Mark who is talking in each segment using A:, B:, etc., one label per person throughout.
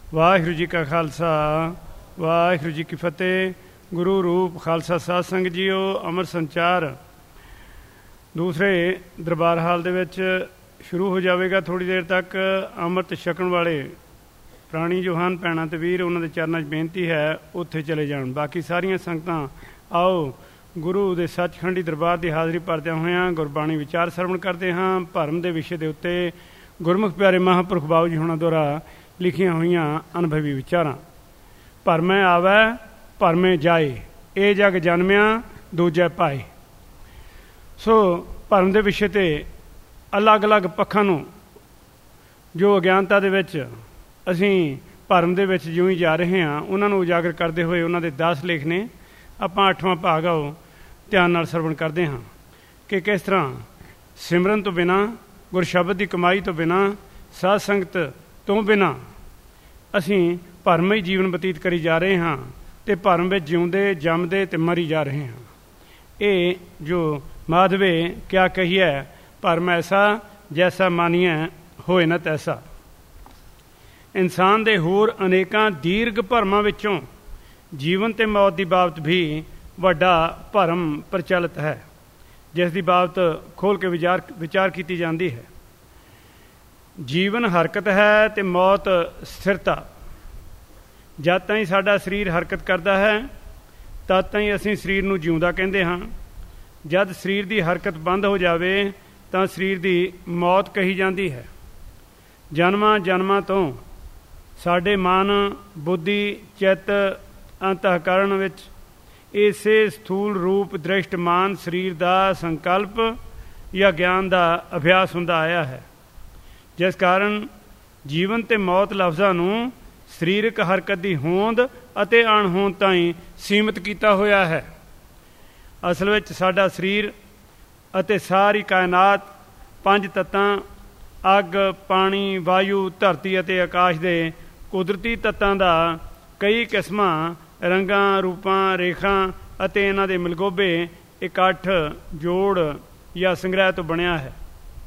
A: ਵਾਹਿਗੁਰੂ ਜੀ ਕਾ ਖਾਲਸਾ ਵਾਹਿਗੁਰੂ ਜੀ ਕੀ ਫਤਿਹ। ਗੁਰੂ ਰੂਪ ਖਾਲਸਾ ਸਾਧ ਸੰਗਤ ਜੀਓ, ਅੰਮ੍ਰਿਤ ਸੰਚਾਰ ਦੂਸਰੇ ਦਰਬਾਰ ਹਾਲ ਦੇ ਵਿੱਚ ਸ਼ੁਰੂ ਹੋ ਜਾਵੇਗਾ ਥੋੜ੍ਹੀ ਦੇਰ ਤੱਕ। ਅੰਮ੍ਰਿਤ ਛਕਣ ਵਾਲੇ ਪ੍ਰਾਣੀ ਜੋ ਹਨ, ਭੈਣਾਂ ਤੇ ਵੀਰ, ਉਹਨਾਂ ਦੇ ਚਰਨਾਂ 'ਚ ਬੇਨਤੀ ਹੈ ਉੱਥੇ ਚਲੇ ਜਾਣ। ਬਾਕੀ ਸਾਰੀਆਂ ਸੰਗਤਾਂ ਆਓ ਗੁਰੂ ਦੇ ਸੱਚਖੰਡੀ ਦਰਬਾਰ ਦੀ ਹਾਜ਼ਰੀ ਭਰਦਿਆਂ ਹੋਇਆਂ ਗੁਰਬਾਣੀ ਵਿਚਾਰ ਸਰਵਣ ਕਰਦੇ ਹਾਂ। ਭਰਮ ਦੇ ਵਿਸ਼ੇ ਦੇ ਉੱਤੇ ਗੁਰਮੁਖ ਪਿਆਰੇ ਮਹਾਂਪੁਰਖ ਬਾਬੂ ਜੀ ਹੁਣਾਂ ਦੁਆਰਾ ਲਿਖੀਆਂ ਹੋਈਆਂ ਅਨੁਭਵੀ ਵਿਚਾਰਾਂ। ਭਰਮੈ ਆਵੈ ਭਰਮੇ ਜਾਏ, ਇਹ ਜਗ ਜਨਮਿਆ ਦੂਜੇ ਪਾਏ। ਸੋ ਭਰਮ ਦੇ ਵਿਸ਼ੇ 'ਤੇ ਅਲੱਗ-ਅਲੱਗ ਪੱਖਾਂ ਨੂੰ ਜੋ ਅਗਿਆਨਤਾ ਦੇ ਵਿੱਚ ਅਸੀਂ ਭਰਮ ਦੇ ਵਿੱਚ ਜਿਉਂ ਹੀ ਜਾ ਰਹੇ ਹਾਂ, ਉਹਨਾਂ ਨੂੰ ਉਜਾਗਰ ਕਰਦੇ ਹੋਏ ਉਹਨਾਂ ਦੇ 10 ਲੇਖ ਨੇ। ਆਪਾਂ 8ਵਾਂ ਭਾਗ ਆਓ ਧਿਆਨ ਨਾਲ ਸਰਵਣ ਕਰਦੇ ਹਾਂ ਕਿ ਕਿਸ ਤਰ੍ਹਾਂ ਸਿਮਰਨ ਤੋਂ ਬਿਨਾਂ, ਗੁਰ ਸ਼ਬਦ ਦੀ ਕਮਾਈ ਤੋਂ ਬਿਨਾਂ, ਸਾਧ ਸੰਗਤ ਤੋਂ ਬਿਨਾਂ ਅਸੀਂ ਭਰਮਈ ਜੀਵਨ ਬਤੀਤ ਕਰੀ ਜਾ ਰਹੇ ਹਾਂ ਅਤੇ ਭਰਮ ਵਿੱਚ ਜਿਉਂਦੇ ਜੰਮਦੇ ਅਤੇ ਮਰੀ ਜਾ ਰਹੇ ਹਾਂ। ਇਹ ਜੋ ਮਾਧਵੇ ਕਿਆ ਕਹੀਏ, ਭਰਮ ਐਸਾ ਜੈਸਾ ਮਾਨੀਏ ਹੋਏ ਨਾ ਤੈਸਾ। ਇਨਸਾਨ ਦੇ ਹੋਰ ਅਨੇਕਾਂ ਦੀਰਘ ਭਰਮਾਂ ਵਿੱਚੋਂ ਜੀਵਨ ਅਤੇ ਮੌਤ ਦੀ ਬਾਬਤ ਵੀ ਵੱਡਾ ਭਰਮ ਪ੍ਰਚਲਿਤ ਹੈ, ਜਿਸ ਦੀ ਬਾਬਤ ਖੋਲ੍ਹ ਕੇ ਵਿਚਾਰ ਕੀਤੀ ਜਾਂਦੀ ਹੈ। ਜੀਵਨ ਹਰਕਤ ਹੈ ਅਤੇ ਮੌਤ ਸਥਿਰਤਾ। ਜਦ ਤਾਈਂ ਸਾਡਾ ਸਰੀਰ ਹਰਕਤ ਕਰਦਾ ਹੈ ਤਦ ਤਾਈਂ ਅਸੀਂ ਸਰੀਰ ਨੂੰ ਜਿਉਂਦਾ ਕਹਿੰਦੇ ਹਾਂ। ਜਦ ਸਰੀਰ ਦੀ ਹਰਕਤ ਬੰਦ ਹੋ ਜਾਵੇ ਤਾਂ ਸਰੀਰ ਦੀ ਮੌਤ ਕਹੀ ਜਾਂਦੀ ਹੈ। ਜਨਮਾਂ ਜਨਮਾਂ ਤੋਂ ਸਾਡੇ ਮਨ, ਬੁੱਧੀ, ਚਿੱਤ, ਅੰਤःਕਰਣ ਵਿੱਚ ਇਸੇ ਸਥੂਲ ਰੂਪ ਦ੍ਰਿਸ਼ਟਮਾਨ ਸਰੀਰ ਦਾ ਸੰਕਲਪ ਜਾਂ ਗਿਆਨ ਦਾ ਅਭਿਆਸ ਹੁੰਦਾ ਆਇਆ ਹੈ, ਜਿਸ ਕਾਰਨ ਜੀਵਨ ਅਤੇ ਮੌਤ ਲਫ਼ਜ਼ਾਂ ਨੂੰ ਸਰੀਰਕ ਹਰਕਤ ਦੀ ਹੋਂਦ ਅਤੇ ਅਣਹੋਂਦ ਤਾਈਂ ਸੀਮਿਤ ਕੀਤਾ ਹੋਇਆ ਹੈ। ਅਸਲ ਵਿੱਚ ਸਾਡਾ ਸਰੀਰ ਅਤੇ ਸਾਰੀ ਕਾਇਨਾਤ 5 ਤੱਤਾਂ ਅੱਗ, ਪਾਣੀ, ਵਾਯੂ, ਧਰਤੀ ਅਤੇ ਆਕਾਸ਼ ਦੇ ਕੁਦਰਤੀ ਤੱਤਾਂ ਦਾ ਕਈ ਕਿਸਮਾਂ, ਰੰਗਾਂ, ਰੂਪਾਂ, ਰੇਖਾਂ ਅਤੇ ਇਹਨਾਂ ਦੇ ਮਿਲਗੋਭੇ ਇਕੱਠ, ਜੋੜ ਜਾਂ ਸੰਗ੍ਰਹਿ ਤੋਂ ਬਣਿਆ ਹੈ।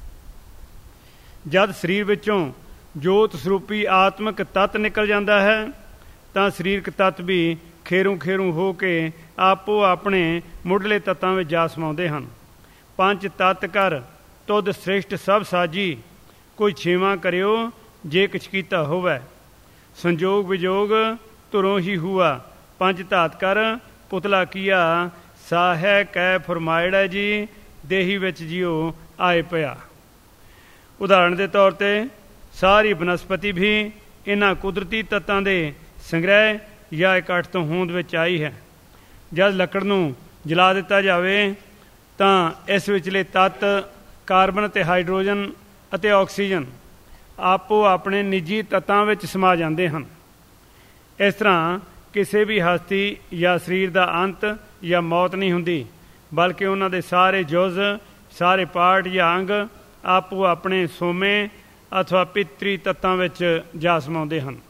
A: ਜਦ ਸਰੀਰ ਵਿੱਚੋਂ ਜੋਤ ਸਰੂਪੀ ਆਤਮਿਕ ਤੱਤ ਨਿਕਲ ਜਾਂਦਾ ਹੈ ਤਾਂ ਸਰੀਰਕ ਤੱਤ ਵੀ ਖੇਰੂ ਖੇਰੂ ਹੋ ਕੇ ਆਪੋ ਆਪਣੇ ਮੁੱਢਲੇ ਤੱਤਾਂ ਵਿੱਚ ਜਾ ਸਮਾਉਂਦੇ ਹਨ। 5 ਤੱਤ ਕਰ ਤੁਧ ਸ੍ਰਿਸ਼ਟ ਸਭ ਸਾਜੀ, ਕੋਈ 6ਵਾਂ ਕਰਿਓ ਜੇ ਕਿਛ ਕੀਤਾ ਹੋਵੈ। ਸੰਜੋਗ ਵਿਜੋਗ ਧੁਰੋਂ ਹੀ ਹੁਆ, 5 ਧਾਤ ਕਰ ਪੁਤਲਾ ਕੀਆ, ਸਾਹੈ ਕੈ ਫਰਮਾਇੜਾ ਜੀ, ਦੇਹੀ ਵਿੱਚ ਜਿਉ ਆਏ ਪਿਆ। ਉਦਾਹਰਣ ਦੇ ਤੌਰ 'ਤੇ ਸਾਰੀ ਬਨਸਪਤੀ ਵੀ ਇਹਨਾਂ ਕੁਦਰਤੀ ਤੱਤਾਂ ਦੇ ਸੰਗ੍ਰਹਿ ਜਾਂ ਇਕੱਠ ਤੋਂ ਹੋਂਦ ਵਿੱਚ ਆਈ ਹੈ। ਜਦ ਲੱਕੜ ਨੂੰ ਜਲਾ ਦਿੱਤਾ ਜਾਵੇ ਤਾਂ ਇਸ ਵਿਚਲੇ ਤੱਤ ਕਾਰਬਨ ਅਤੇ ਹਾਈਡਰੋਜਨ ਅਤੇ ਆਕਸੀਜਨ ਆਪੋ ਆਪਣੇ ਨਿੱਜੀ ਤੱਤਾਂ ਵਿੱਚ ਸਮਾ ਜਾਂਦੇ ਹਨ। ਇਸ ਤਰ੍ਹਾਂ ਕਿਸੇ ਵੀ ਹਸਤੀ ਜਾਂ ਸਰੀਰ ਦਾ ਅੰਤ ਜਾਂ ਮੌਤ ਨਹੀਂ ਹੁੰਦੀ, ਬਲਕਿ ਉਹਨਾਂ ਦੇ ਸਾਰੇ ਜੁਜ਼, ਸਾਰੇ ਪਾਰਟ ਜਾਂ ਅੰਗ ਆਪੋ ਆਪਣੇ ਸੋਮੇ ਅਥਵਾ ਪਿਤਰੀ ਤੱਤਾਂ ਵਿੱਚ ਜਾ ਸਮਾਉਂਦੇ ਹਨ।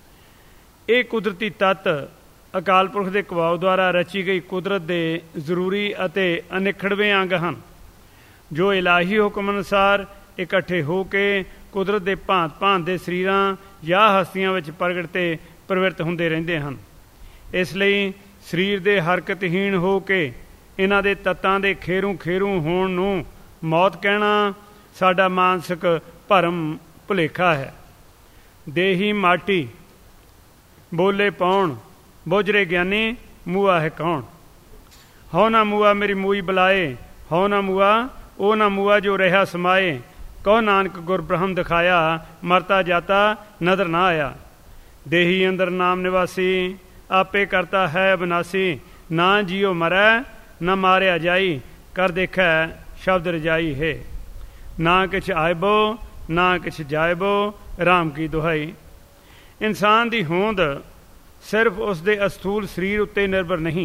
A: ਇਹ ਕੁਦਰਤੀ ਤੱਤ ਅਕਾਲ ਪੁਰਖ ਦੇ ਕਵਾਉ ਦੁਆਰਾ ਰਚੀ ਗਈ ਕੁਦਰਤ ਦੇ ਜ਼ਰੂਰੀ ਅਤੇ ਅਨਿੱਖੜਵੇਂ ਅੰਗ ਹਨ, ਜੋ ਇਲਾਹੀ ਹੁਕਮ ਅਨੁਸਾਰ ਇਕੱਠੇ ਹੋ ਕੇ ਕੁਦਰਤ ਦੇ ਭਾਂਤ ਭਾਂਤ ਦੇ ਸਰੀਰਾਂ ਜਾਂ ਹਸਤੀਆਂ ਵਿੱਚ ਪ੍ਰਗਟ ਤੇ ਪ੍ਰਵਿਰਤ ਹੁੰਦੇ ਰਹਿੰਦੇ ਹਨ। ਇਸ ਲਈ ਸਰੀਰ ਦੇ ਹਰਕਤਹੀਣ ਹੋ ਕੇ ਇਹਨਾਂ ਦੇ ਤੱਤਾਂ ਦੇ ਖੇਰੂ ਖੇਰੂ ਹੋਣ ਨੂੰ ਮੌਤ ਕਹਿਣਾ ਸਾਡਾ ਮਾਨਸਿਕ ਭਰਮ ਭੁਲੇਖਾ ਹੈ। ਦੇਹੀ ਮਾਟੀ ਬੋਲੇ ਪਾਉਣ, ਬੋਝਰੇ ਗਿਆਨੀ ਮੂਆ ਹੈ ਕੌਣ। ਹਉ ਨਾ ਮੂਆ ਮੇਰੀ ਮੂਈ ਬੁਲਾਏ, ਹਉ ਨਾ ਮੂਆ ਉਹ ਨਾ ਮੂਆ ਜੋ ਰਿਹਾ ਸਮਾਏ। ਕਹੋ ਨਾਨਕ ਗੁਰ ਬ੍ਰਹਮ ਦਿਖਾਇਆ, ਮਰਤਾ ਜਾਤਾ ਨਦਰ ਨਾ ਆਇਆ। ਦੇਹੀ ਅੰਦਰ ਨਾਮ ਨਿਵਾਸੀ, ਆਪੇ ਕਰਤਾ ਹੈ ਅਬਨਾਸੀ। ਨਾ ਜੀਓ ਮਰੈ ਨਾ ਮਾਰਿਆ ਜਾਈ, ਕਰ ਦੇਖੈ ਸ਼ਬਦ ਰਜਾਈ ਹੈ। ਨਾ ਕਿਛ ਆਇਬੋ ਨਾ ਕਿਛ ਜਾਇਬੋ, ਰਾਮ ਕੀ ਦੁਹਾਈ। ਇਨਸਾਨ ਦੀ ਹੋਂਦ ਸਿਰਫ ਉਸ ਦੇ ਅਸਥੂਲ ਸਰੀਰ ਉੱਤੇ ਨਿਰਭਰ ਨਹੀਂ।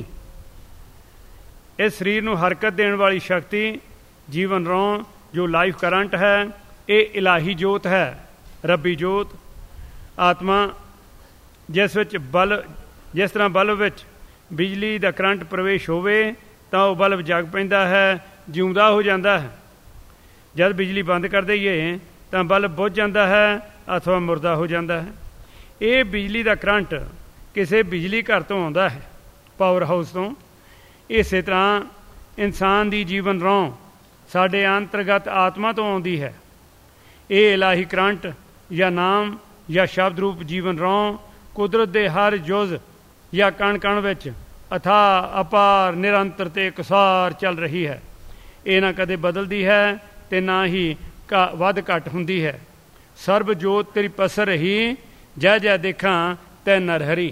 A: ਇਸ ਸਰੀਰ ਨੂੰ ਹਰਕਤ ਦੇਣ ਵਾਲੀ ਸ਼ਕਤੀ, ਜੀਵਨ ਰੌਂ ਜੋ ਲਾਈਫ ਕਰੰਟ ਹੈ, ਇਹ ਇਲਾਹੀ ਜੋਤ ਹੈ, ਰੱਬੀ ਜੋਤ। ਆਤਮਾ ਜਿਸ ਤਰ੍ਹਾਂ ਬਲਬ ਵਿੱਚ ਬਿਜਲੀ ਦਾ ਕਰੰਟ ਪ੍ਰਵੇਸ਼ ਹੋਵੇ ਤਾਂ ਉਹ ਬਲਬ ਜਗ ਪੈਂਦਾ ਹੈ, ਜਿਉਂਦਾ ਹੋ ਜਾਂਦਾ ਹੈ। ਜਦ ਬਿਜਲੀ ਬੰਦ ਕਰ ਦਈਏ ਤਾਂ ਬਲਬ ਬੁੱਝ ਜਾਂਦਾ ਹੈ ਅਥਵਾ ਮੁਰਦਾ ਹੋ ਜਾਂਦਾ ਹੈ। ਇਹ ਬਿਜਲੀ ਦਾ ਕਰੰਟ ਕਿਸੇ ਬਿਜਲੀ ਘਰ ਤੋਂ ਆਉਂਦਾ ਹੈ, ਪਾਵਰ ਹਾਊਸ ਤੋਂ। ਇਸੇ ਤਰ੍ਹਾਂ ਇਨਸਾਨ ਦੀ ਜੀਵਨ ਰੌਂ ਸਾਡੇ ਅੰਤਰਗਤ ਆਤਮਾ ਤੋਂ ਆਉਂਦੀ ਹੈ। ਇਹ ਇਲਾਹੀ ਕਰੰਟ ਜਾਂ ਨਾਮ ਜਾਂ ਸ਼ਬਦ ਰੂਪ ਜੀਵਨ ਰੌਂ ਕੁਦਰਤ ਦੇ ਹਰ ਜੁਜ਼ ਜਾਂ ਕਣ ਕਣ ਵਿੱਚ ਅਥਾਹ ਅਪਾਰ ਨਿਰੰਤਰ ਤੇ ਇਕਸਾਰ ਚੱਲ ਰਹੀ ਹੈ। ਇਹ ਨਾ ਕਦੇ ਬਦਲਦੀ ਹੈ ਅਤੇ ਨਾ ਹੀ ਵੱਧ ਘੱਟ ਹੁੰਦੀ ਹੈ। ਸਰਬ ਜੋਤ ਤੇਰੀ ਪਸਰ ਰਹੀ, ਜੈ ਜੈ ਦੇਖਾਂ ਤੈ ਨਰ ਹਰੀ।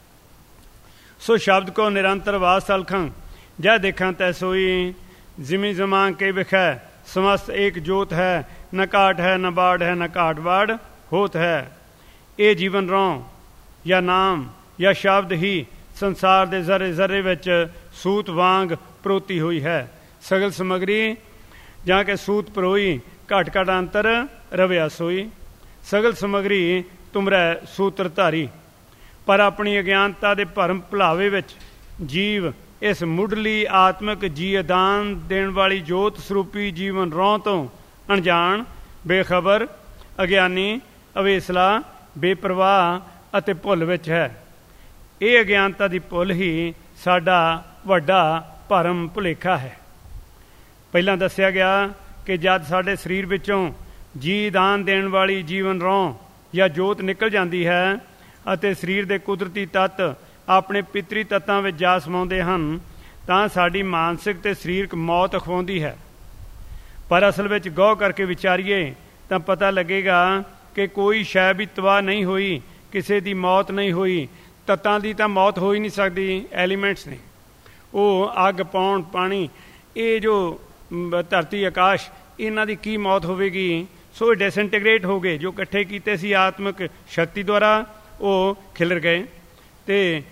A: ਸੋ ਸ਼ਬਦ ਕੋ ਨਿਰੰਤਰ ਵਾਸ ਸਲਖਾਂ, ਜੈ ਦੇਖਾਂ ਤੈ सोई। जिमी जमां के विखै समस्त एक जोत है, न काट है न बाढ़ है न काट बाढ़ होत है। ये जीवन रौं या नाम या शब्द ही संसार दे जरे जरे विच सूत वांग परोती हुई है। सगल समगरी जाके सूत परोई, घट घट अंतर रविया सोई। सगल समगरी तुमरै सूत्र धारी। पर अपनी अज्ञानता दे भरम भुलावे विच जीव इस मुढ़ली आत्मक जीअदान देण वाली जोत ਸਰੂਪੀ जीवन रौं तो अणजाण, बेखबर, अज्ञानी, अवेसला, बेप्रवाह ਅਤੇ ਭੁੱਲ ਵਿੱਚ ਹੈ। ਇਹ ਅਗਿਆਨਤਾ ਦੀ ਭੁੱਲ ਹੀ ਸਾਡਾ ਵੱਡਾ ਭਰਮ ਭੁਲੇਖਾ ਹੈ। ਪਹਿਲਾਂ ਦੱਸਿਆ ਗਿਆ ਕਿ ਜਦ ਸਾਡੇ ਸਰੀਰ ਵਿੱਚੋਂ ਜੀਦਾਨ ਦੇਣ ਵਾਲੀ ਜੀਵਨ ਰੌਂ ਜਾਂ ਜੋਤ ਨਿਕਲ ਜਾਂਦੀ ਹੈ ਅਤੇ ਸਰੀਰ ਦੇ ਕੁਦਰਤੀ ਤੱਤ ਆਪਣੇ ਪਿਤਰੀ ਤੱਤਾਂ ਵਿੱਚ ਜਾ ਸਮਾਉਂਦੇ ਹਨ, ਤਾਂ ਸਾਡੀ ਮਾਨਸਿਕ ਅਤੇ ਸਰੀਰਕ ਮੌਤ ਅਖਵਾਉਂਦੀ ਹੈ। ਪਰ ਅਸਲ ਵਿੱਚ ਗੌਰ ਕਰਕੇ ਵਿਚਾਰੀਏ ਤਾਂ ਪਤਾ ਲੱਗੇਗਾ ਕਿ ਕੋਈ ਸ਼ੈ ਵੀ ਤਬਾਹ ਨਹੀਂ ਹੋਈ, ਕਿਸੇ ਦੀ ਮੌਤ ਨਹੀਂ ਹੋਈ। ਤੱਤਾਂ ਦੀ ਤਾਂ ਮੌਤ ਹੋ ਹੀ ਨਹੀਂ ਸਕਦੀ, ਐਲੀਮੈਂਟਸ ਨੇ। ਉਹ ਅੱਗ, ਪੌਣ, ਪਾਣੀ, ਇਹ ਜੋ ਧਰਤੀ ਆਕਾਸ਼, ਇਹਨਾਂ ਦੀ ਕੀ ਮੌਤ ਹੋਵੇਗੀ? ਸੋ ਇਹ ਡਿਸਇੰਟੀਗ੍ਰੇਟ ਹੋ ਗਏ। ਜੋ ਇਕੱਠੇ ਕੀਤੇ ਸੀ ਆਤਮਿਕ ਸ਼ਕਤੀ ਦੁਆਰਾ, ਉਹ ਖਿਲਰ ਗਏ। ਅਤੇ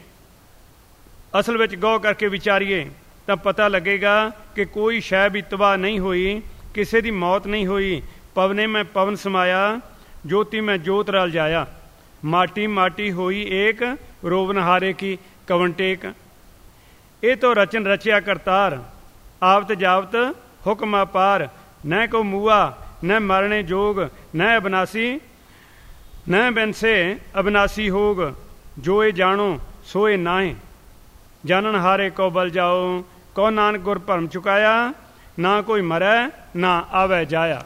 A: ਅਸਲ ਵਿੱਚ ਗੌਰ ਕਰਕੇ ਵਿਚਾਰੀਏ ਤਾਂ ਪਤਾ ਲੱਗੇਗਾ ਕਿ ਕੋਈ ਸ਼ੈ ਵੀ ਤਬਾਹ ਨਹੀਂ ਹੋਈ, ਕਿਸੇ ਦੀ ਮੌਤ ਨਹੀਂ ਹੋਈ। ਪਵਨੇ ਮੈਂ ਪਵਨ ਸਮਾਇਆ, ਜੋਤੀ ਮੈਂ ਜੋਤ ਰਲ ਜਾਇਆ। ਮਾਟੀ ਮਾਟੀ ਹੋਈ ਏਕ, ਰੋਵਨਹਾਰੇ ਕੀ ਕਵਨ ਟੇਕ। ਇਹ ਤੋਂ ਰਚਨ ਰਚਿਆ ਕਰਤਾਰ, ਆਵਤ ਜਾਵਤ ਹੁਕਮ ਅਪਾਰ। न को मुआ न मरने जोग, न अविनाशी न बिनसे अविनाशी होग। जो ये जानो सो ये नाए, जानन हारे को बल जाओ। को नानक गुर भरम चुकाया, ना कोई मरै ना आवे जाया।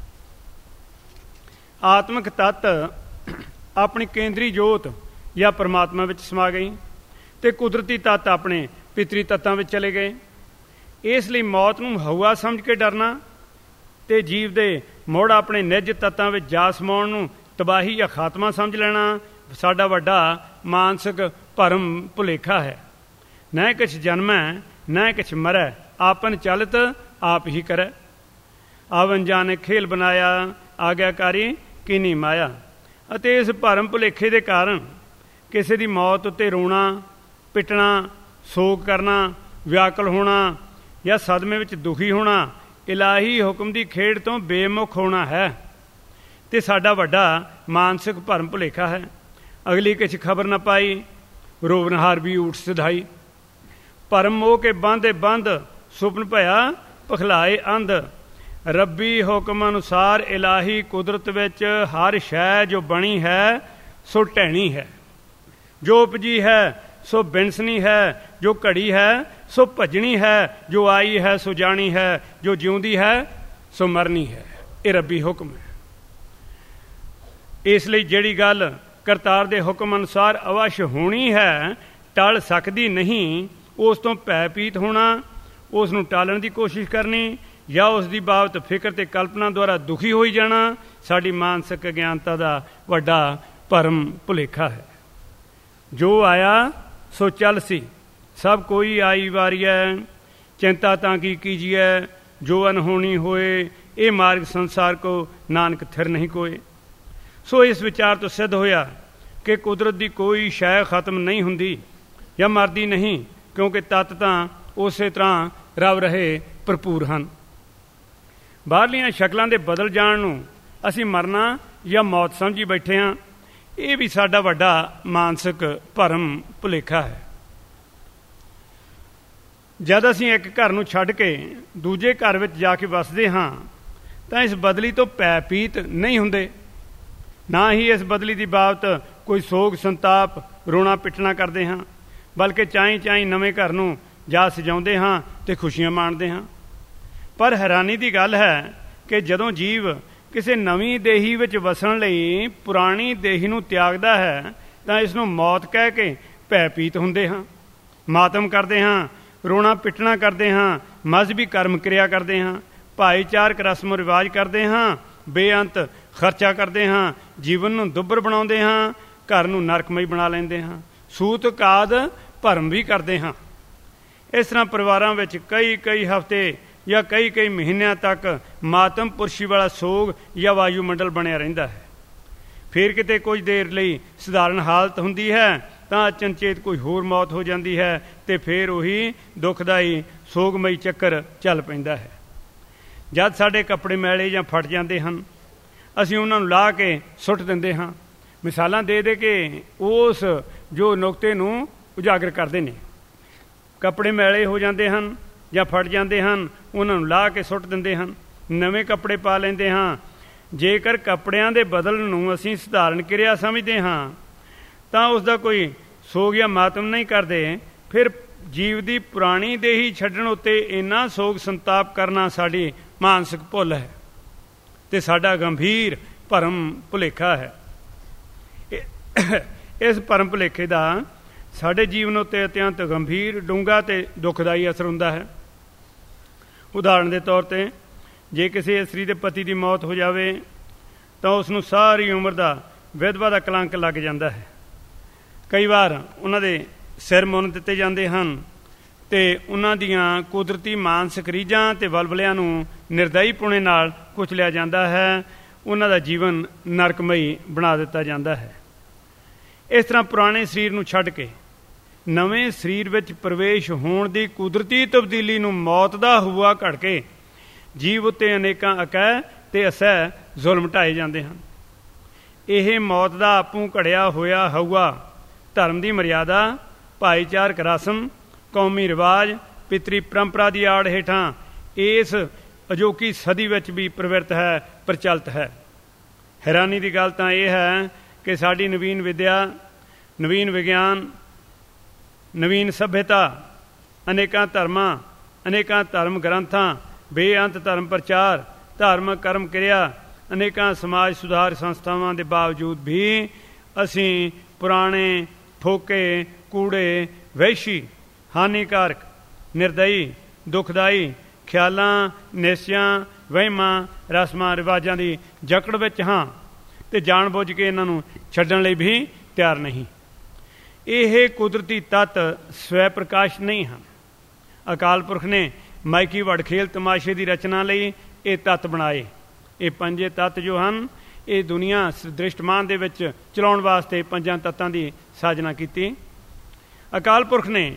A: आत्मक तत्त अपनी केंद्री जोत या परमात्मा विच समा गई ते कुदरती तत्त अपने पितरी तत्तां विच चले गए। इस लई मौत नूं हवा समझ के डरना ਤੇ ਜੀਵ ਦੇ ਮੁੜ ਆਪਣੇ ਨਿੱਜ ਤੱਤਾਂ ਵਿੱਚ ਜਾ ਸਮਾਉਣ ਨੂੰ ਤਬਾਹੀ ਜਾਂ ਖਾਤਮਾ ਸਮਝ ਲੈਣਾ ਸਾਡਾ ਵੱਡਾ ਮਾਨਸਿਕ ਭਰਮ ਭੁਲੇਖਾ ਹੈ। ਨਾ ਕਿਛ ਜਨਮੈ ਨਾ ਕਿਛ ਮਰੈ, ਆਪਨ ਚਲਤ ਆਪ ਹੀ ਕਰੈ। ਆਵਨ ਜਾਣੇ ਖੇਲ ਬਣਾਇਆ, ਆਗਿਆਕਾਰੀ ਕੀਨੀ ਮਾਇਆ। ਅਤੇ ਇਸ ਭਰਮ ਭੁਲੇਖੇ ਦੇ ਕਾਰਨ ਕਿਸੇ ਦੀ ਮੌਤ ਉੱਤੇ ਰੋਣਾ, ਪਿੱਟਣਾ, ਸੋਗ ਕਰਨਾ, ਵਿਆਕੁਲ ਹੋਣਾ ਜਾਂ ਸਦਮੇ ਵਿੱਚ ਦੁਖੀ ਹੋਣਾ ਇਲਾਹੀ ਹੁਕਮ ਦੀ ਖੇਡ ਤੋਂ ਬੇਮੁਖ ਹੋਣਾ ਹੈ ਅਤੇ ਸਾਡਾ ਵੱਡਾ ਮਾਨਸਿਕ ਭਰਮ ਭੁਲੇਖਾ ਹੈ। ਅਗਲੀ ਕਿਛ ਖਬਰ ਨਾ ਪਾਈ, ਰੋਵਨਹਾਰ ਵੀ ਊਠ ਸਿਧਾਈ। ਭਰਮ ਮੋਹ ਕੇ ਬਾਂਧੇ ਬੰਦ, ਸੁਪਨ ਭਇਆ ਪਖਲਾਏ ਅੰਧ। ਰੱਬੀ ਹੁਕਮ ਅਨੁਸਾਰ ਇਲਾਹੀ ਕੁਦਰਤ ਵਿੱਚ ਹਰ ਸ਼ੈ ਜੋ ਬਣੀ ਹੈ ਸੋ ਢਹਿਣੀ ਹੈ। ਜੋ ਉਪਜੀ ਹੈ ਸੋ ਬਿਨਸਣੀ ਹੈ, ਜੋ ਘੜੀ ਹੈ ਸੋ ਭਜਣੀ ਹੈ। ਜੋ ਆਈ ਹੈ ਸੋ ਜਾਣੀ ਹੈ, ਜੋ ਜਿਉਂਦੀ ਹੈ ਸੋ ਮਰਨੀ ਹੈ। ਇਹ ਰੱਬੀ ਹੁਕਮ ਹੈ। ਇਸ ਲਈ ਜਿਹੜੀ ਗੱਲ ਕਰਤਾਰ ਦੇ ਹੁਕਮ ਅਨੁਸਾਰ ਅਵਸ਼ ਹੋਣੀ ਹੈ, ਟਲ ਸਕਦੀ ਨਹੀਂ। ਉਸ ਤੋਂ ਭੈ ਭੀਤ ਹੋਣਾ, ਉਸ ਨੂੰ ਟਾਲਣ ਦੀ ਕੋਸ਼ਿਸ਼ ਕਰਨੀ ਜਾਂ ਉਸ ਦੀ ਬਾਬਤ ਫਿਕਰ ਅਤੇ ਕਲਪਨਾ ਦੁਆਰਾ ਦੁਖੀ ਹੋਈ ਜਾਣਾ ਸਾਡੀ ਮਾਨਸਿਕ ਅਗਿਆਨਤਾ ਦਾ ਵੱਡਾ ਭਰਮ ਭੁਲੇਖਾ ਹੈ। ਜੋ ਆਇਆ ਸੋ ਚੱਲ ਸੀ, ਸਭ ਕੋਈ ਆਈ ਵਾਰੀਐ। ਚਿੰਤਾ ਤਾਂ ਕੀ ਕੀਜੀਐ, ਜੋ ਅਨਹੋਣੀ ਹੋਏ। ਇਹ ਮਾਰਗ ਸੰਸਾਰ ਕੋ ਨਾਨਕ ਥਿਰ ਨਹੀਂ ਕੋਏ। ਸੋ ਇਸ ਵਿਚਾਰ ਤੋਂ ਸਿੱਧ ਹੋਇਆ ਕਿ ਕੁਦਰਤ ਦੀ ਕੋਈ ਸ਼ੈ ਖਤਮ ਨਹੀਂ ਹੁੰਦੀ ਜਾਂ ਮਰਦੀ ਨਹੀਂ, ਕਿਉਂਕਿ ਤੱਤ ਤਾਂ ਉਸੇ ਤਰ੍ਹਾਂ ਰਵ ਰਹੇ ਭਰਪੂਰ ਹਨ। ਬਾਹਰਲੀਆਂ ਸ਼ਕਲਾਂ ਦੇ ਬਦਲ ਜਾਣ ਨੂੰ ਅਸੀਂ ਮਰਨਾ ਜਾਂ ਮੌਤ ਸਮਝੀ ਬੈਠੇ ਹਾਂ। ਇਹ ਵੀ ਸਾਡਾ ਵੱਡਾ ਮਾਨਸਿਕ ਭਰਮ ਭੁਲੇਖਾ ਹੈ। ਜਦ ਅਸੀਂ ਇੱਕ ਘਰ ਨੂੰ ਛੱਡ ਕੇ ਦੂਜੇ ਘਰ ਵਿੱਚ ਜਾ ਕੇ ਵੱਸਦੇ ਹਾਂ ਤਾਂ ਇਸ ਬਦਲੀ ਤੋਂ ਭੈ ਭੀਤ ਨਹੀਂ ਹੁੰਦੇ, ਨਾ ਹੀ ਇਸ ਬਦਲੀ ਦੀ ਬਾਬਤ ਕੋਈ ਸੋਗ ਸੰਤਾਪ ਰੋਣਾ ਪਿੱਟਣਾ ਕਰਦੇ ਹਾਂ, ਬਲਕਿ ਚਾਈਂ ਨਵੇਂ ਘਰ ਨੂੰ ਜਾ ਸਜਾਉਂਦੇ ਹਾਂ ਅਤੇ ਖੁਸ਼ੀਆਂ ਮਾਣਦੇ ਹਾਂ। ਪਰ ਹੈਰਾਨੀ ਦੀ ਗੱਲ ਹੈ ਕਿ ਜਦੋਂ ਜੀਵ ਕਿਸੇ ਨਵੀਂ ਦੇਹੀ ਵਿੱਚ ਵਸਣ ਲਈ ਪੁਰਾਣੀ ਦੇਹੀ ਨੂੰ ਤਿਆਗਦਾ ਹੈ ਤਾਂ ਇਸ ਨੂੰ ਮੌਤ ਕਹਿ ਕੇ ਭੈਭੀਤ ਹੁੰਦੇ ਹਾਂ, ਮਾਤਮ ਕਰਦੇ ਹਾਂ, ਰੋਣਾ ਪਿੱਟਣਾ ਕਰਦੇ ਹਾਂ, ਮਜ਼ਹਬੀ ਕਰਮ ਕਿਰਿਆ ਕਰਦੇ ਹਾਂ, ਭਾਈਚਾਰਕ ਰਸਮ ਰਿਵਾਜ ਕਰਦੇ ਹਾਂ, ਬੇਅੰਤ ਖਰਚਾ ਕਰਦੇ ਹਾਂ, ਜੀਵਨ ਨੂੰ ਦੁੱਬਰ ਬਣਾਉਂਦੇ ਹਾਂ, ਘਰ ਨੂੰ ਨਰਕਮਈ ਬਣਾ ਲੈਂਦੇ ਹਾਂ, ਸੂਤਕ ਆਦਿ ਭਰਮ ਵੀ ਕਰਦੇ ਹਾਂ। ਇਸ ਤਰ੍ਹਾਂ ਪਰਿਵਾਰਾਂ ਵਿੱਚ ਕਈ ਹਫ਼ਤੇ ਜਾਂ ਕਈ ਮਹੀਨਿਆਂ ਤੱਕ ਮਾਤਮ ਪੁਰਸ਼ੀ ਵਾਲਾ ਸੋਗ ਜਾਂ ਵਾਯੂਮੰਡਲ ਬਣਿਆ ਰਹਿੰਦਾ ਹੈ। ਫਿਰ ਕਿਤੇ ਕੁਝ ਦੇਰ ਲਈ ਸਧਾਰਨ ਹਾਲਤ ਹੁੰਦੀ ਹੈ ਤਾਂ ਅਚਨਚੇਤ ਕੋਈ ਹੋਰ ਮੌਤ ਹੋ ਜਾਂਦੀ ਹੈ ਅਤੇ ਫਿਰ ਉਹੀ ਦੁਖਦਾਈ ਸੋਗਮਈ ਚੱਕਰ ਚੱਲ ਪੈਂਦਾ ਹੈ। ਜਦ ਸਾਡੇ ਕੱਪੜੇ ਮੈਲੇ ਜਾਂ ਫਟ ਜਾਂਦੇ ਹਨ, ਅਸੀਂ ਉਹਨਾਂ ਨੂੰ ਲਾਹ ਕੇ ਸੁੱਟ ਦਿੰਦੇ ਹਾਂ। ਮਿਸਾਲਾਂ ਦੇ ਕੇ ਉਸ ਜੋ ਨੁਕਤੇ ਨੂੰ ਉਜਾਗਰ ਕਰਦੇ ਨੇ। ਕੱਪੜੇ ਮੈਲੇ ਹੋ ਜਾਂਦੇ ਹਨ ਜਾਂ ਫਟ ਜਾਂਦੇ ਹਨ, ਉਹਨਾਂ ਨੂੰ ਲਾਹ ਕੇ ਸੁੱਟ ਦਿੰਦੇ ਹਨ, ਨਵੇਂ ਕੱਪੜੇ ਪਾ ਲੈਂਦੇ ਹਾਂ। ਜੇਕਰ ਕੱਪੜਿਆਂ ਦੇ ਬਦਲਣ ਨੂੰ ਅਸੀਂ ਸਧਾਰਨ ਕਿਰਿਆ ਸਮਝਦੇ ਹਾਂ ਤਾਂ ਉਸ ਦਾ ਕੋਈ ਸੋਗ ਜਾਂ ਮਾਤਮ ਨਹੀਂ ਕਰਦੇ। ਫਿਰ ਜੀਵ ਦੀ ਪੁਰਾਣੀ ਦੇਹੀ ਛੱਡਣ ਉੱਤੇ ਇੰਨਾ ਸੋਗ ਸੰਤਾਪ ਕਰਨਾ ਸਾਡੀ ਮਾਨਸਿਕ ਭੁੱਲ ਹੈ ਅਤੇ ਸਾਡਾ ਗੰਭੀਰ ਭਰਮ ਭੁਲੇਖਾ ਹੈ। ਇਸ ਭਰਮ ਭੁਲੇਖੇ ਦਾ ਸਾਡੇ ਜੀਵਨ ਉੱਤੇ ਅਤਿਅੰਤ ਗੰਭੀਰ, ਡੂੰਘਾ ਅਤੇ ਦੁਖਦਾਈ ਅਸਰ ਹੁੰਦਾ ਹੈ। ਉਦਾਹਰਣ ਦੇ ਤੌਰ 'ਤੇ ਜੇ ਕਿਸੇ ਇਸਤਰੀ ਦੇ ਪਤੀ ਦੀ ਮੌਤ ਹੋ ਜਾਵੇ ਤਾਂ ਉਸ ਨੂੰ ਸਾਰੀ ਉਮਰ ਦਾ ਵਿਧਵਾ ਦਾ ਕਲੰਕ ਲੱਗ ਜਾਂਦਾ ਹੈ। ਕਈ ਵਾਰ ਉਹਨਾਂ ਦੇ ਸਿਰ ਮੁੰਨ ਦਿੱਤੇ ਜਾਂਦੇ ਹਨ ਅਤੇ ਉਹਨਾਂ ਦੀਆਂ ਕੁਦਰਤੀ ਮਾਨਸਿਕ ਰੀਝਾਂ ਅਤੇ ਵਲਵਲਿਆਂ ਨੂੰ ਨਿਰਦਈ-ਪੁਣੇ ਨਾਲ ਕੁਚਲਿਆ ਜਾਂਦਾ ਹੈ। ਉਹਨਾਂ ਦਾ ਜੀਵਨ ਨਰਕਮਈ ਬਣਾ ਦਿੱਤਾ ਜਾਂਦਾ ਹੈ। ਇਸ ਤਰ੍ਹਾਂ ਪੁਰਾਣੇ ਸਰੀਰ ਨੂੰ ਛੱਡ ਕੇ ਨਵੇਂ ਸਰੀਰ ਵਿੱਚ ਪ੍ਰਵੇਸ਼ ਹੋਣ ਦੀ ਕੁਦਰਤੀ ਤਬਦੀਲੀ ਨੂੰ ਮੌਤ ਦਾ ਹੂਆ ਘੜ ਕੇ ਜੀਵ ਉੱਤੇ ਅਨੇਕਾਂ ਅਕਹਿ ਅਤੇ ਅਸਹਿ ਜ਼ੁਲਮ ਢਾਏ ਜਾਂਦੇ ਹਨ। ਇਹ ਮੌਤ ਦਾ ਆਪੂ ਘੜਿਆ ਹੋਇਆ ਹਊਆ ਧਰਮ ਦੀ ਮਰਿਆਦਾ, ਭਾਈਚਾਰਕ ਰਸਮ, ਕੌਮੀ ਰਿਵਾਜ, ਪਿਤਰੀ ਪਰੰਪਰਾ ਦੀ ਆੜ ਹੇਠਾਂ ਇਸ ਅਜੋਕੀ ਸਦੀ ਵਿੱਚ ਵੀ ਪ੍ਰਵਿਰਤ ਹੈ, ਪ੍ਰਚਲਿਤ ਹੈ। ਹੈਰਾਨੀ ਦੀ ਗੱਲ ਤਾਂ ਇਹ ਹੈ ਕਿ ਸਾਡੀ ਨਵੀਨ ਵਿਦਿਆ, ਨਵੀਨ ਵਿਗਿਆਨ, ਨਵੀਨ ਸੱਭਿਅਤਾ, ਅਨੇਕਾਂ ਧਰਮਾਂ, ਅਨੇਕਾਂ ਧਰਮ ਗ੍ਰੰਥਾਂ, ਬੇਅੰਤ ਧਰਮ ਪ੍ਰਚਾਰ, ਧਾਰਮਿਕ ਕਰਮ ਕਿਰਿਆ, ਅਨੇਕਾਂ ਸਮਾਜ ਸੁਧਾਰ ਸੰਸਥਾਵਾਂ ਦੇ ਬਾਵਜੂਦ ਵੀ ਅਸੀਂ ਪੁਰਾਣੇ ਫੋਕੇ, ਕੂੜੇ, ਵਹਿਸ਼ੀ, ਹਾਨੀਕਾਰਕ, ਨਿਰਦਈ, ਦੁਖਦਾਈ ਖਿਆਲਾਂ, ਨਿਸ਼ਚਿਆਂ, ਵਹਿਮਾਂ, ਰਸਮਾਂ ਰਿਵਾਜਾਂ ਦੀ ਜਕੜ ਵਿੱਚ ਹਾਂ ਅਤੇ ਜਾਣ ਬੁੱਝ ਕੇ ਇਹਨਾਂ ਨੂੰ ਛੱਡਣ ਲਈ ਵੀ ਤਿਆਰ ਨਹੀਂ। ਇਹ ਕੁਦਰਤੀ ਤੱਤ ਸਵੈ ਪ੍ਰਕਾਸ਼ ਨਹੀਂ ਹਨ। ਅਕਾਲ ਪੁਰਖ ਨੇ ਮਾਇਕੀ ਵਡਖੇਲ ਤਮਾਸ਼ੇ ਦੀ ਰਚਨਾ ਲਈ ਇਹ ਤੱਤ ਬਣਾਏ। ਇਹ ਪੰਜੇ ਤੱਤ ਜੋ ਹਨ, ਇਹ ਦੁਨੀਆ ਦ੍ਰਿਸ਼ਟਮਾਨ ਦੇ ਵਿੱਚ ਚਲਾਉਣ ਵਾਸਤੇ ਪੰਜਾਂ ਤੱਤਾਂ ਦੀ ਸਾਜਨਾ ਕੀਤੀ। ਅਕਾਲ ਪੁਰਖ ਨੇ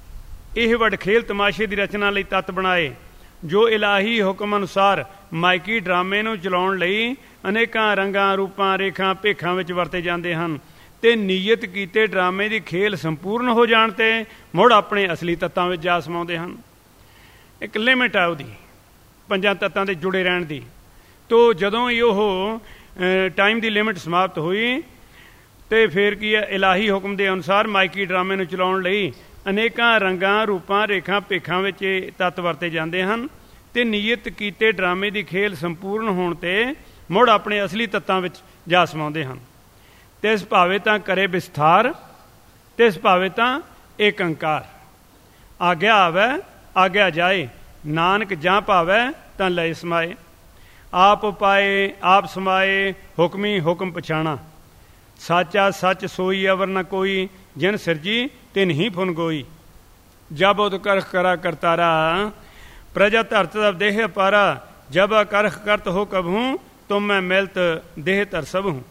A: ਇਹ ਵਡਖੇਲ ਤਮਾਸ਼ੇ ਦੀ ਰਚਨਾ ਲਈ ਤੱਤ ਬਣਾਏ ਜੋ ਇਲਾਹੀ ਹੁਕਮ ਅਨੁਸਾਰ ਮਾਇਕੀ ਡਰਾਮੇ ਨੂੰ ਚਲਾਉਣ ਲਈ ਅਨੇਕਾਂ ਰੰਗਾਂ, ਰੂਪਾਂ, ਰੇਖਾਂ, ਭੇਖਾਂ ਵਿੱਚ ਵਰਤੇ ਜਾਂਦੇ ਹਨ ਅਤੇ ਨੀਯਤ ਕੀਤੇ ਡਰਾਮੇ ਦੀ ਖੇਲ ਸੰਪੂਰਨ ਹੋ ਜਾਣ 'ਤੇ ਮੁੜ ਆਪਣੇ ਅਸਲੀ ਤੱਤਾਂ ਵਿੱਚ ਜਾ ਸਮਾਉਂਦੇ ਹਨ। ਇੱਕ ਲਿਮਿਟ ਹੈ ਉਹਦੀ, ਪੰਜਾਂ ਤੱਤਾਂ ਦੇ ਜੁੜੇ ਰਹਿਣ ਦੀ। ਤੋ ਜਦੋਂ ਹੀ ਉਹ ਟਾਈਮ ਦੀ ਲਿਮਿਟ ਸਮਾਪਤ ਹੋਈ ਅਤੇ ਫਿਰ ਕੀ ਹੈ, ਇਲਾਹੀ ਹੁਕਮ ਦੇ ਅਨੁਸਾਰ ਮਾਇਕੀ ਡਰਾਮੇ ਨੂੰ ਚਲਾਉਣ ਲਈ ਅਨੇਕਾਂ ਰੰਗਾਂ, ਰੂਪਾਂ, ਰੇਖਾਂ, ਭੇਖਾਂ ਵਿੱਚ ਇਹ ਤੱਤ ਵਰਤੇ ਜਾਂਦੇ ਹਨ ਅਤੇ ਨੀਯਤ ਕੀਤੇ ਡਰਾਮੇ ਦੀ ਖੇਲ ਸੰਪੂਰਨ ਹੋਣ 'ਤੇ ਮੁੜ ਆਪਣੇ ਅਸਲੀ ਤੱਤਾਂ ਵਿੱਚ ਜਾ ਸਮਾਉਂਦੇ ਹਨ। ਤਿਸ ਭਾਵੇਂ ਤਾਂ ਕਰੇ ਵਿਸਥਾਰ, ਤਿਸ ਭਾਵੇਂ ਤਾਂ ਏਕ ਅੰਕਾਰ। ਆਗਿਆ ਆਵੈ ਆਗਿਆ ਜਾਏ, ਨਾਨਕ ਜਾਂ ਭਾਵੈ ਤਾਂ ਲਏ ਸਮਾਏ। ਆਪ ਪਾਏ ਆਪ ਸਮਾਏ, ਹੁਕਮੀ ਹੁਕਮ ਪਛਾਣਾ। ਸਾਚਾ ਸੱਚ ਸੋਈ ਅਵਰ ਨ ਕੋਈ, ਜਿਨ ਸਿਰਜੀ ਤਿਨ ਹੀ ਫੁਨ ਗੋਈ। ਜਬ ਉਦ ਕਰਖ ਕਰਾ ਕਰਤਾਰਾ, ਪ੍ਰਜਾ ਧਰਤ ਤਬ ਦੇਹ ਪਾਰਾ। ਜਬ ਅਕਰਖ ਕਰਤ ਹੋ ਕਬਹੂੰ, ਤੁਮ ਮੈਂ ਮਿਲਤ ਦੇਹ ਧਰ ਸਭ ਹੂੰ।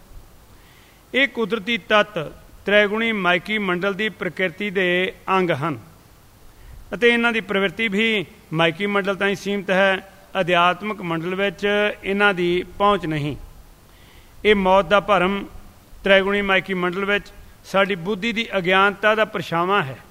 A: ਇਹ ਕੁਦਰਤੀ ਤੱਤ ਤ੍ਰੈਗੁਣੀ ਮਾਇਕੀ ਮੰਡਲ ਦੀ ਪ੍ਰਕਿਰਤੀ ਦੇ ਅੰਗ ਹਨ ਅਤੇ ਇਹਨਾਂ ਦੀ ਪ੍ਰਵਿਰਤੀ ਵੀ ਮਾਇਕੀ ਮੰਡਲ ਤਾਈਂ ਸੀਮਿਤ ਹੈ। ਅਧਿਆਤਮਿਕ ਮੰਡਲ ਵਿੱਚ ਇਹਨਾਂ ਦੀ ਪਹੁੰਚ ਨਹੀਂ। ਇਹ ਮੌਤ ਦਾ ਭਰਮ ਤ੍ਰੈਗੁਣੀ ਮਾਇਕੀ ਮੰਡਲ ਵਿੱਚ ਸਾਡੀ ਬੁੱਧੀ ਦੀ ਅਗਿਆਨਤਾ ਦਾ ਪਰਛਾਵਾਂ ਹੈ।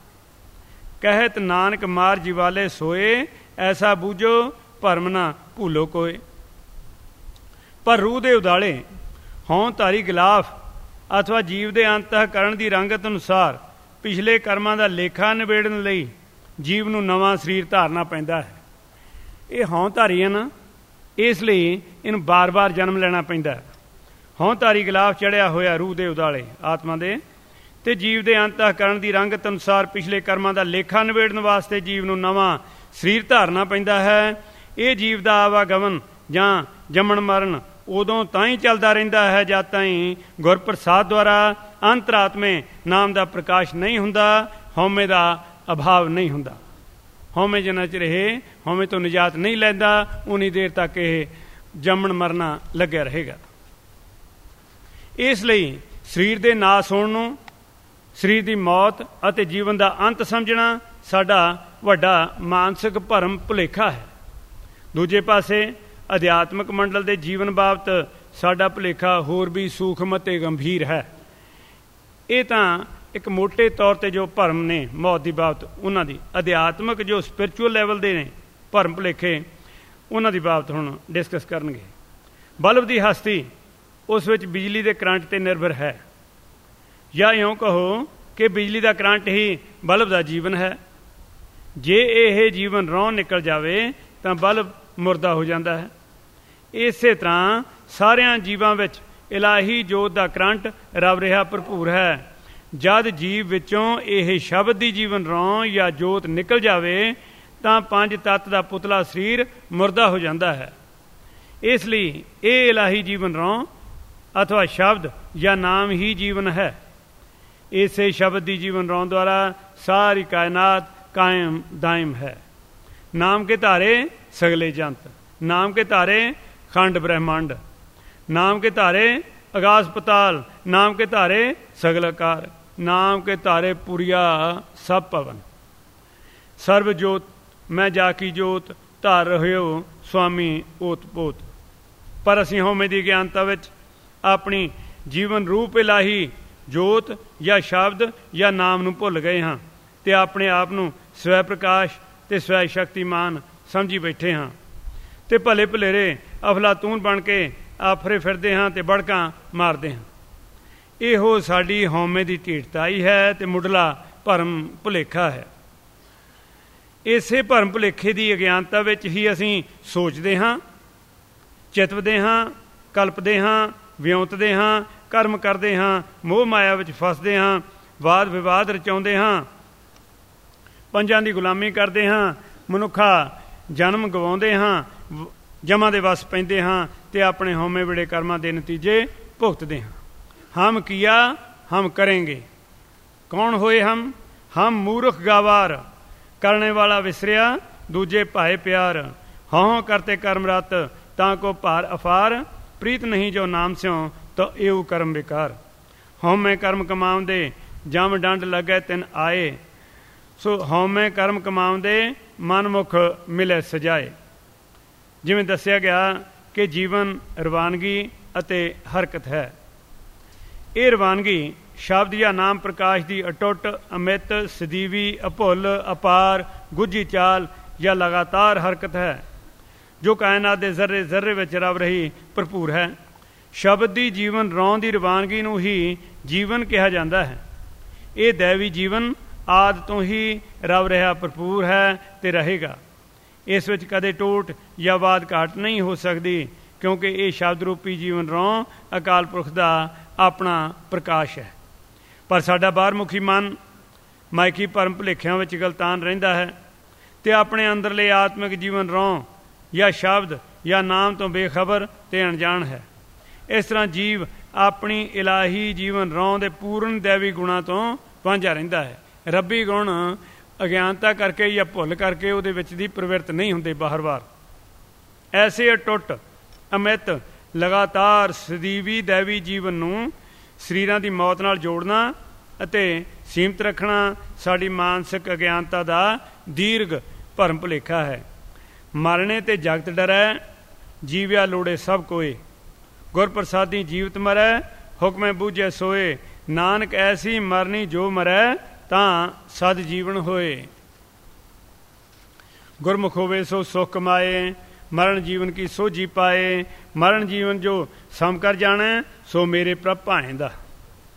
A: ਕਹਿਤ ਨਾਨਕ ਮਾਰ ਜੀਵਾਲੇ ਸੋਏ, ਐਸਾ ਬੂਝੋ ਭਰਮ ਨਾ ਭੂਲੋ ਕੋਏ। ਪਰ ਰੂਹ ਦੇ ਉਦਾਲੇ, ਹਉਂ ਧਾਰੀ ਗਿਲਾਫ, ਅਥਵਾ ਜੀਵ ਦੇ ਅੰਤःਕਰਣ ਦੀ ਰੰਗਤ ਅਨੁਸਾਰ ਪਿਛਲੇ ਕਰਮਾਂ ਦਾ ਲੇਖਾ ਨਿਬੇੜਨ ਲਈ ਜੀਵ ਨੂੰ ਨਵਾਂ ਸਰੀਰ ਧਾਰਨਾ ਪੈਂਦਾ ਹੈ। ਇਹ ਹੌਂਧਾਰੀ ਹੈ ਨਾ, ਇਸ ਲਈ ਇਹਨੂੰ ਬਾਰ-ਬਾਰ ਜਨਮ ਲੈਣਾ ਪੈਂਦਾ ਹੈ। ਹੌਂਧਾਰੀ ਗਿਲਾਫ ਚੜ੍ਹਿਆ ਹੋਇਆ ਰੂਹ ਦੇ ਉਦਾਲੇ ਆਤਮਾ ਦੇ, ਅਤੇ ਜੀਵ ਦੇ ਅੰਤःਕਰਣ ਦੀ ਰੰਗਤ ਅਨੁਸਾਰ ਪਿਛਲੇ ਕਰਮਾਂ ਦਾ ਲੇਖਾ ਨਿਬੇੜਨ ਵਾਸਤੇ ਜੀਵ ਨੂੰ ਨਵਾਂ ਸਰੀਰ ਧਾਰਨਾ ਪੈਂਦਾ ਹੈ। ਇਹ ਜੀਵ ਦਾ ਆਵਾਗਮਨ ਜਾਂ ਜੰਮਣ ਮਰਨ ਉਦੋਂ ਤਾਂ ਹੀ ਚੱਲਦਾ ਰਹਿੰਦਾ ਹੈ ਜਦ ਤਾਈਂ ਗੁਰਪ੍ਰਸਾਦ ਦੁਆਰਾ ਅੰਤਰਾਤਮੇ ਨਾਮ ਦਾ ਪ੍ਰਕਾਸ਼ ਨਹੀਂ ਹੁੰਦਾ, ਹਉਮੈ ਦਾ ਅਭਾਵ ਨਹੀਂ ਹੁੰਦਾ। ਹਉਮੈ ਜਿੰਨਾ ਚਿਰ ਇਹ ਹਉਮੈ ਤੋਂ ਨਿਜਾਤ ਨਹੀਂ ਲੈਂਦਾ, ਉਨੀ ਦੇਰ ਤੱਕ ਇਹ ਜੰਮਣ ਮਰਨਾ ਲੱਗਿਆ ਰਹੇਗਾ। ਇਸ ਲਈ ਸਰੀਰ ਦੇ ਨਾਸ ਹੋਣ ਨੂੰ ਸਰੀਰ ਦੀ ਮੌਤ ਅਤੇ ਜੀਵਨ ਦਾ ਅੰਤ ਸਮਝਣਾ ਸਾਡਾ ਵੱਡਾ ਮਾਨਸਿਕ ਭਰਮ ਭੁਲੇਖਾ ਹੈ। ਦੂਜੇ ਪਾਸੇ ਅਧਿਆਤਮਿਕ ਮੰਡਲ ਦੇ ਜੀਵਨ ਬਾਬਤ ਸਾਡਾ ਭੁਲੇਖਾ ਹੋਰ ਵੀ ਸੂਖਮ ਅਤੇ ਗੰਭੀਰ ਹੈ। ਇਹ ਤਾਂ ਇੱਕ ਮੋਟੇ ਤੌਰ 'ਤੇ ਜੋ ਭਰਮ ਨੇ ਮੌਤ ਦੀ ਬਾਬਤ, ਉਹਨਾਂ ਦੀ ਅਧਿਆਤਮਿਕ ਜੋ ਸਪਿਰਿਚੁਅਲ ਲੈਵਲ ਦੇ ਨੇ ਭਰਮ ਭੁਲੇਖੇ, ਉਹਨਾਂ ਦੀ ਬਾਬਤ ਹੁਣ ਡਿਸਕਸ ਕਰਨਗੇ। ਬਲਬ ਦੀ ਹਸਤੀ ਉਸ ਵਿੱਚ ਬਿਜਲੀ ਦੇ ਕਰੰਟ 'ਤੇ ਨਿਰਭਰ ਹੈ, ਜਾਂ ਇਉਂ ਕਹੋ ਕਿ ਬਿਜਲੀ ਦਾ ਕਰੰਟ ਹੀ ਬਲਬ ਦਾ ਜੀਵਨ ਹੈ। ਜੇ ਇਹ ਜੀਵਨ ਰੌਂ ਨਿਕਲ ਜਾਵੇ ਤਾਂ ਬਲਬ ਮੁਰਦਾ ਹੋ ਜਾਂਦਾ ਹੈ। ਇਸੇ ਤਰ੍ਹਾਂ ਸਾਰਿਆਂ ਜੀਵਾਂ ਵਿੱਚ ਇਲਾਹੀ ਜੋਤ ਦਾ ਕਰੰਟ ਰਵ ਰਿਹਾ ਭਰਪੂਰ ਹੈ। ਜਦ ਜੀਵ ਵਿੱਚੋਂ ਇਹ ਸ਼ਬਦ ਦੀ ਜੀਵਨ ਰੌਂ ਜਾਂ ਜੋਤ ਨਿਕਲ ਜਾਵੇ ਤਾਂ ਪੰਜ ਤੱਤ ਦਾ ਪੁਤਲਾ ਸਰੀਰ ਮੁਰਦਾ ਹੋ ਜਾਂਦਾ ਹੈ। ਇਸ ਲਈ ਇਹ ਇਲਾਹੀ ਜੀਵਨ ਰੌਂ ਅਥਵਾ ਸ਼ਬਦ ਜਾਂ ਨਾਮ ਹੀ ਜੀਵਨ ਹੈ। ਇਸੇ ਸ਼ਬਦ ਦੀ ਜੀਵਨ ਰੌਂ ਦੁਆਰਾ ਸਾਰੀ ਕਾਇਨਾਤ ਕਾਇਮ ਦਾਇਮ ਹੈ। ਨਾਮ ਕੇ ਧਾਰੇ ਸਗਲੇ ਜੰਤ, ਨਾਮ ਕੇ ਧਾਰੇ ਖੰਡ ਬ੍ਰਹਿਮੰਡ, ਨਾਮ ਕੇ ਧਾਰੇ ਆਕਾश ਪਤਾਲ, ਨਾਮ ਕੇ ਧਾਰੇ ਸਗਲ ਆਕਾਰ, ਨਾਮ ਕੇ ਧਾਰੇ ਪੁਰੀਆ ਸਭ ਭਵਨ। ਸਰਬ ਜੋਤ ਮੈਂ ਜਾ ਕੀ ਜੋਤ ਧਾਰ ਰਹਿਓ ਸੁਆਮੀ ਓਤ ਪੋਤ। ਪਰ ਅਸੀਂ ਹਉਮੈ ਦੀ ਗਿਆਨਤਾ ਵਿੱਚ ਆਪਣੀ ਜੀਵਨ ਰੂਪ ਇਲਾਹੀ ਜੋਤ ਜਾਂ ਸ਼ਬਦ ਜਾਂ ਨਾਮ ਨੂੰ ਭੁੱਲ ਗਏ ਹਾਂ ਅਤੇ ਆਪਣੇ ਆਪ ਨੂੰ ਸਵੈ ਪ੍ਰਕਾਸ਼ ਅਤੇ ਸਵੈ ਸ਼ਕਤੀਮਾਨ ਸਮਝੀ ਬੈਠੇ ਹਾਂ ਅਤੇ ਭਲੇ ਭਲੇਰੇ ਅਫਲਾਤੂਨ ਬਣ ਕੇ ਆਫਰੇ ਫਿਰਦੇ ਹਾਂ ਅਤੇ ਬੜਕਾਂ ਮਾਰਦੇ ਹਾਂ। ਇਹੋ ਸਾਡੀ ਹਉਮੈ ਦੀ ਢੀਠਤਾਈ ਹੈ ਅਤੇ ਮੁੱਢਲਾ ਭਰਮ ਭੁਲੇਖਾ ਹੈ। ਇਸੇ ਭਰਮ ਭੁਲੇਖੇ ਦੀ ਅਗਿਆਨਤਾ ਵਿੱਚ ਹੀ ਅਸੀਂ ਸੋਚਦੇ ਹਾਂ, ਚਿਤਵਦੇ ਹਾਂ, ਕਲਪਦੇ ਹਾਂ, ਵਿਉਂਤਦੇ ਹਾਂ, ਕਰਮ ਕਰਦੇ ਹਾਂ, ਮੋਹ ਮਾਇਆ ਵਿੱਚ ਫਸਦੇ ਹਾਂ, ਵਾਦ ਵਿਵਾਦ ਰਚਾਉਂਦੇ ਹਾਂ, ਪੰਜਾਂ ਦੀ ਗੁਲਾਮੀ ਕਰਦੇ ਹਾਂ, ਮਨੁੱਖਾ ਜਨਮ ਗਵਾਉਂਦੇ ਹਾਂ, ਜਮਾਂ ਦੇ ਵਸ ਪੈਂਦੇ ਹਾਂ ਅਤੇ ਆਪਣੇ ਹਉਮੈ ਬੜੇ ਕਰਮਾਂ ਦੇ ਨਤੀਜੇ ਭੁਗਤਦੇ ਹਾਂ। ਹਮ ਕੀਆ ਹਮ ਕरेंगे, ਕੌਣ ਹੋਏ ਹਮ? ਹਮ ਮੂਰਖ ਗਾਵਾਰ, ਕਰਨੇ ਵਾਲਾ ਵਿਸਰਿਆ ਦੂਜੇ ਭਾਏ ਪਿਆਰ, ਹਉ ਕਰਤੇ ਕਰਮ ਰਤ ਤਾਂ ਕੋ ਭਾਰ ਅਫਾਰ, ਪ੍ਰੀਤ ਨਹੀਂ ਜੋ ਨਾਮ ਸਿਉ ਤਾਂ ਇਹੋ ਕਰਮ ਬੇਕਾਰ। ਹਉਮੈ ਕਰਮ ਕਮਾਉਂਦੇ ਜਮ ਡੰਡ ਲੱਗੈ ਤਿਨ ਆਏ, ਸੋ ਹਉਮੈ ਕਰਮ ਕਮਾਉਂਦੇ ਮਨਮੁਖ ਮਿਲੇ ਸਜਾਏ। ਜਿਵੇਂ ਦੱਸਿਆ ਗਿਆ ਕਿ ਜੀਵਨ ਰਵਾਨਗੀ ਅਤੇ ਹਰਕਤ ਹੈ। ਇਹ ਰਵਾਨਗੀ ਸ਼ਬਦ ਜਾਂ ਨਾਮ ਪ੍ਰਕਾਸ਼ ਦੀ ਅਟੁੱਟ ਅਮਿਤ ਸਦੀਵੀ ਅਭੁੱਲ ਅਪਾਰ ਗੁੱਝੀ ਚਾਲ ਜਾਂ ਲਗਾਤਾਰ ਹਰਕਤ ਹੈ ਜੋ ਕਾਇਨਾਤ ਦੇ ਜ਼ਰਰੇ ਜ਼ਰਰੇ ਵਿੱਚ ਰਵ ਰਹੀ ਭਰਪੂਰ ਹੈ। ਸ਼ਬਦ ਦੀ ਜੀਵਨ ਰੌਂ ਦੀ ਰਵਾਨਗੀ ਨੂੰ ਹੀ ਜੀਵਨ ਕਿਹਾ ਜਾਂਦਾ ਹੈ। ਇਹ ਦੈਵੀ ਜੀਵਨ ਆਦਿ ਤੋਂ ਹੀ ਰਵ ਰਿਹਾ ਭਰਪੂਰ ਹੈ ਅਤੇ ਰਹੇਗਾ। ਇਸ ਵਿੱਚ ਕਦੇ ਟੋਟ ਜਾਂ ਵਾਧ ਘਾਟ ਨਹੀਂ ਹੋ ਸਕਦੀ, ਕਿਉਂਕਿ ਇਹ ਸ਼ਬਦ ਰੂਪੀ ਜੀਵਨ ਰੌਂ ਅਕਾਲ ਪੁਰਖ ਦਾ ਆਪਣਾ ਪ੍ਰਕਾਸ਼ ਹੈ। ਪਰ ਸਾਡਾ ਬਾਹਰਮੁਖੀ ਮਨ ਮਾਇਕੀ ਭਰਮ ਭੁਲੇਖਿਆਂ ਵਿੱਚ ਗਲਤਾਨ ਰਹਿੰਦਾ ਹੈ ਅਤੇ ਆਪਣੇ ਅੰਦਰਲੇ ਆਤਮਿਕ ਜੀਵਨ ਰੌਂ ਜਾਂ ਸ਼ਬਦ ਜਾਂ ਨਾਮ ਤੋਂ ਬੇਖਬਰ ਅਤੇ ਅਣਜਾਣ ਹੈ। ਇਸ ਤਰ੍ਹਾਂ ਜੀਵ ਆਪਣੀ ਇਲਾਹੀ ਜੀਵਨ ਰੌਂ ਦੇ ਪੂਰਨ ਦੈਵੀ ਗੁਣਾਂ ਤੋਂ ਵਾਂਝਾ ਰਹਿੰਦਾ ਹੈ। ਰੱਬੀ ਗੁਣ ਅਗਿਆਨਤਾ ਕਰਕੇ ਜਾਂ ਭੁੱਲ ਕਰਕੇ ਉਹਦੇ ਵਿੱਚ ਦੀ ਪ੍ਰਵਿਰਤ ਨਹੀਂ ਹੁੰਦੇ ਬਾਹਰ-ਬਾਹਰ। ਐਸੇ ਅਟੁੱਟ ਅਮਿਤ ਲਗਾਤਾਰ ਸਦੀਵੀ ਦੈਵੀ ਜੀਵਨ ਨੂੰ ਸਰੀਰਾਂ ਦੀ ਮੌਤ ਨਾਲ ਜੋੜਨਾ ਅਤੇ ਸੀਮਤ ਰੱਖਣਾ ਸਾਡੀ ਮਾਨਸਿਕ ਅਗਿਆਨਤਾ ਦਾ ਦੀਰਘ ਭਰਮ ਭੁਲੇਖਾ ਹੈ। ਮਰਨੇ ਤੇ ਜਗਤ ਡਰੈ, ਜੀਵਿਆ ਲੋੜੇ ਸਭ ਕੋਏ, ਗੁਰ ਪ੍ਰਸਾਦੀ ਜੀਵਤ ਮਰੈ, ਹੁਕਮੈ ਬੂਝੈ ਸੋਏ, ਨਾਨਕ ਐਸੀ ਮਰਨੀ ਜੋ ਮਰੈ ਤਾਂ ਸਦ ਜੀਵਨ ਹੋਏ। ਗੁਰਮੁਖ ਹੋਵੇ ਸੋ ਸੁਖ ਕਮਾਏ, ਮਰਨ ਜੀਵਨ ਕੀ ਸੋਝੀ ਪਾਏ, ਮਰਨ ਜੀਵਨ ਜੋ ਸਮ ਕਰ ਜਾਣੈ, ਸੋ ਮੇਰੇ ਪ੍ਰਭ ਭਾਏਂਦਾ।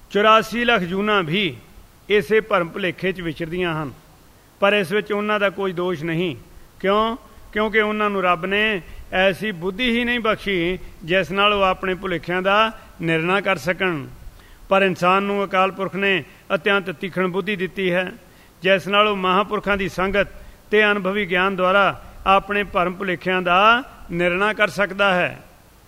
A: 84 ਲੱਖ ਜੂਨਾਂ ਵੀ ਇਸੇ ਭਰਮ ਭੁਲੇਖੇ 'ਚ ਵਿਚਰਦੀਆਂ ਹਨ, ਪਰ ਇਸ ਵਿੱਚ ਉਹਨਾਂ ਦਾ ਕੋਈ ਦੋਸ਼ ਨਹੀਂ। ਕਿਉਂਕਿ ਉਹਨਾਂ ਨੂੰ ਰੱਬ ਨੇ ਐਸੀ ਬੁੱਧੀ ਹੀ ਨਹੀਂ ਬਖਸ਼ੀ ਜਿਸ ਨਾਲ ਉਹ ਆਪਣੇ ਭੁਲੇਖਿਆਂ ਦਾ ਨਿਰਣਾ ਕਰ ਸਕਣ। ਪਰ ਇਨਸਾਨ ਨੂੰ ਅਕਾਲ ਪੁਰਖ ਨੇ ਅਤਿਅੰਤ ਤੀਖਣ ਬੁੱਧੀ ਦਿੱਤੀ ਹੈ, ਜਿਸ ਨਾਲ ਉਹ ਮਹਾਂਪੁਰਖਾਂ ਦੀ ਸੰਗਤ ਤੇ ਅਨੁਭਵੀ ਗਿਆਨ ਦੁਆਰਾ ਆਪਣੇ ਭਰਮ ਭੁਲੇਖਿਆਂ ਦਾ ਨਿਰਣਾ ਕਰ ਸਕਦਾ ਹੈ।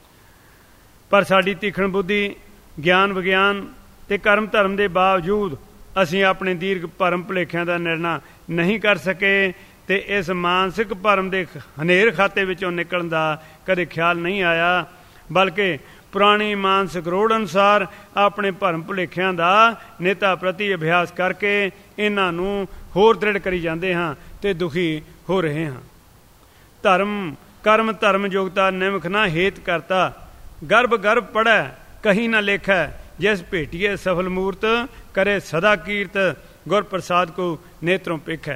A: ਪਰ ਸਾਡੀ ਤੀਖਣ ਬੁੱਧੀ, ਗਿਆਨ ਵਿਗਿਆਨ ਤੇ ਕਰਮ ਧਰਮ ਦੇ ਬਾਵਜੂਦ ਅਸੀਂ ਆਪਣੇ ਦੀਰਘ ਭਰਮ ਭੁਲੇਖਿਆਂ ਦਾ ਨਿਰਣਾ ਨਹੀਂ ਕਰ ਸਕੇ ਤੇ ਇਸ ਮਾਨਸਿਕ ਭਰਮ ਦੇ ਹਨੇਰ ਖਾਤੇ ਵਿੱਚੋਂ ਨਿਕਲਣ ਦਾ ਕਦੇ ਖਿਆਲ ਨਹੀਂ ਆਇਆ, ਬਲਕਿ ਪੁਰਾਣੀ ਮਾਨਸਿਕ ਰੋੜ ਅਨੁਸਾਰ ਆਪਣੇ ਭਰਮ ਭੁਲੇਖਿਆਂ ਦਾ ਨੇਤਾ ਪ੍ਰਤੀ ਅਭਿਆਸ ਕਰਕੇ ਇਹਨਾਂ ਨੂੰ ਹੋਰ ਦ੍ਰਿੜ ਕਰੀ ਜਾਂਦੇ ਹਾਂ ਤੇ ਦੁਖੀ ਹੋ ਰਹੇ ਹਾਂ। ਧਰਮ ਕਰਮ ਧਰਮ ਯੋਗਤਾ ਨਿਮਖ ਨਾ ਹੇਤ ਕਰਤਾ, ਗਰਭ ਗਰਭ ਪੜ੍ਹੈ ਕਹੀ ਨਾ ਲੇਖੈ, ਜਿਸ ਭੇਟੀਏ ਸਫਲ ਮੂਰਤ ਕਰੇ ਸਦਾ ਕੀਰਤ, ਗੁਰ ਪ੍ਰਸਾਦ ਕੋ ਨੇਤਰੋਂ ਪੇਖੈ।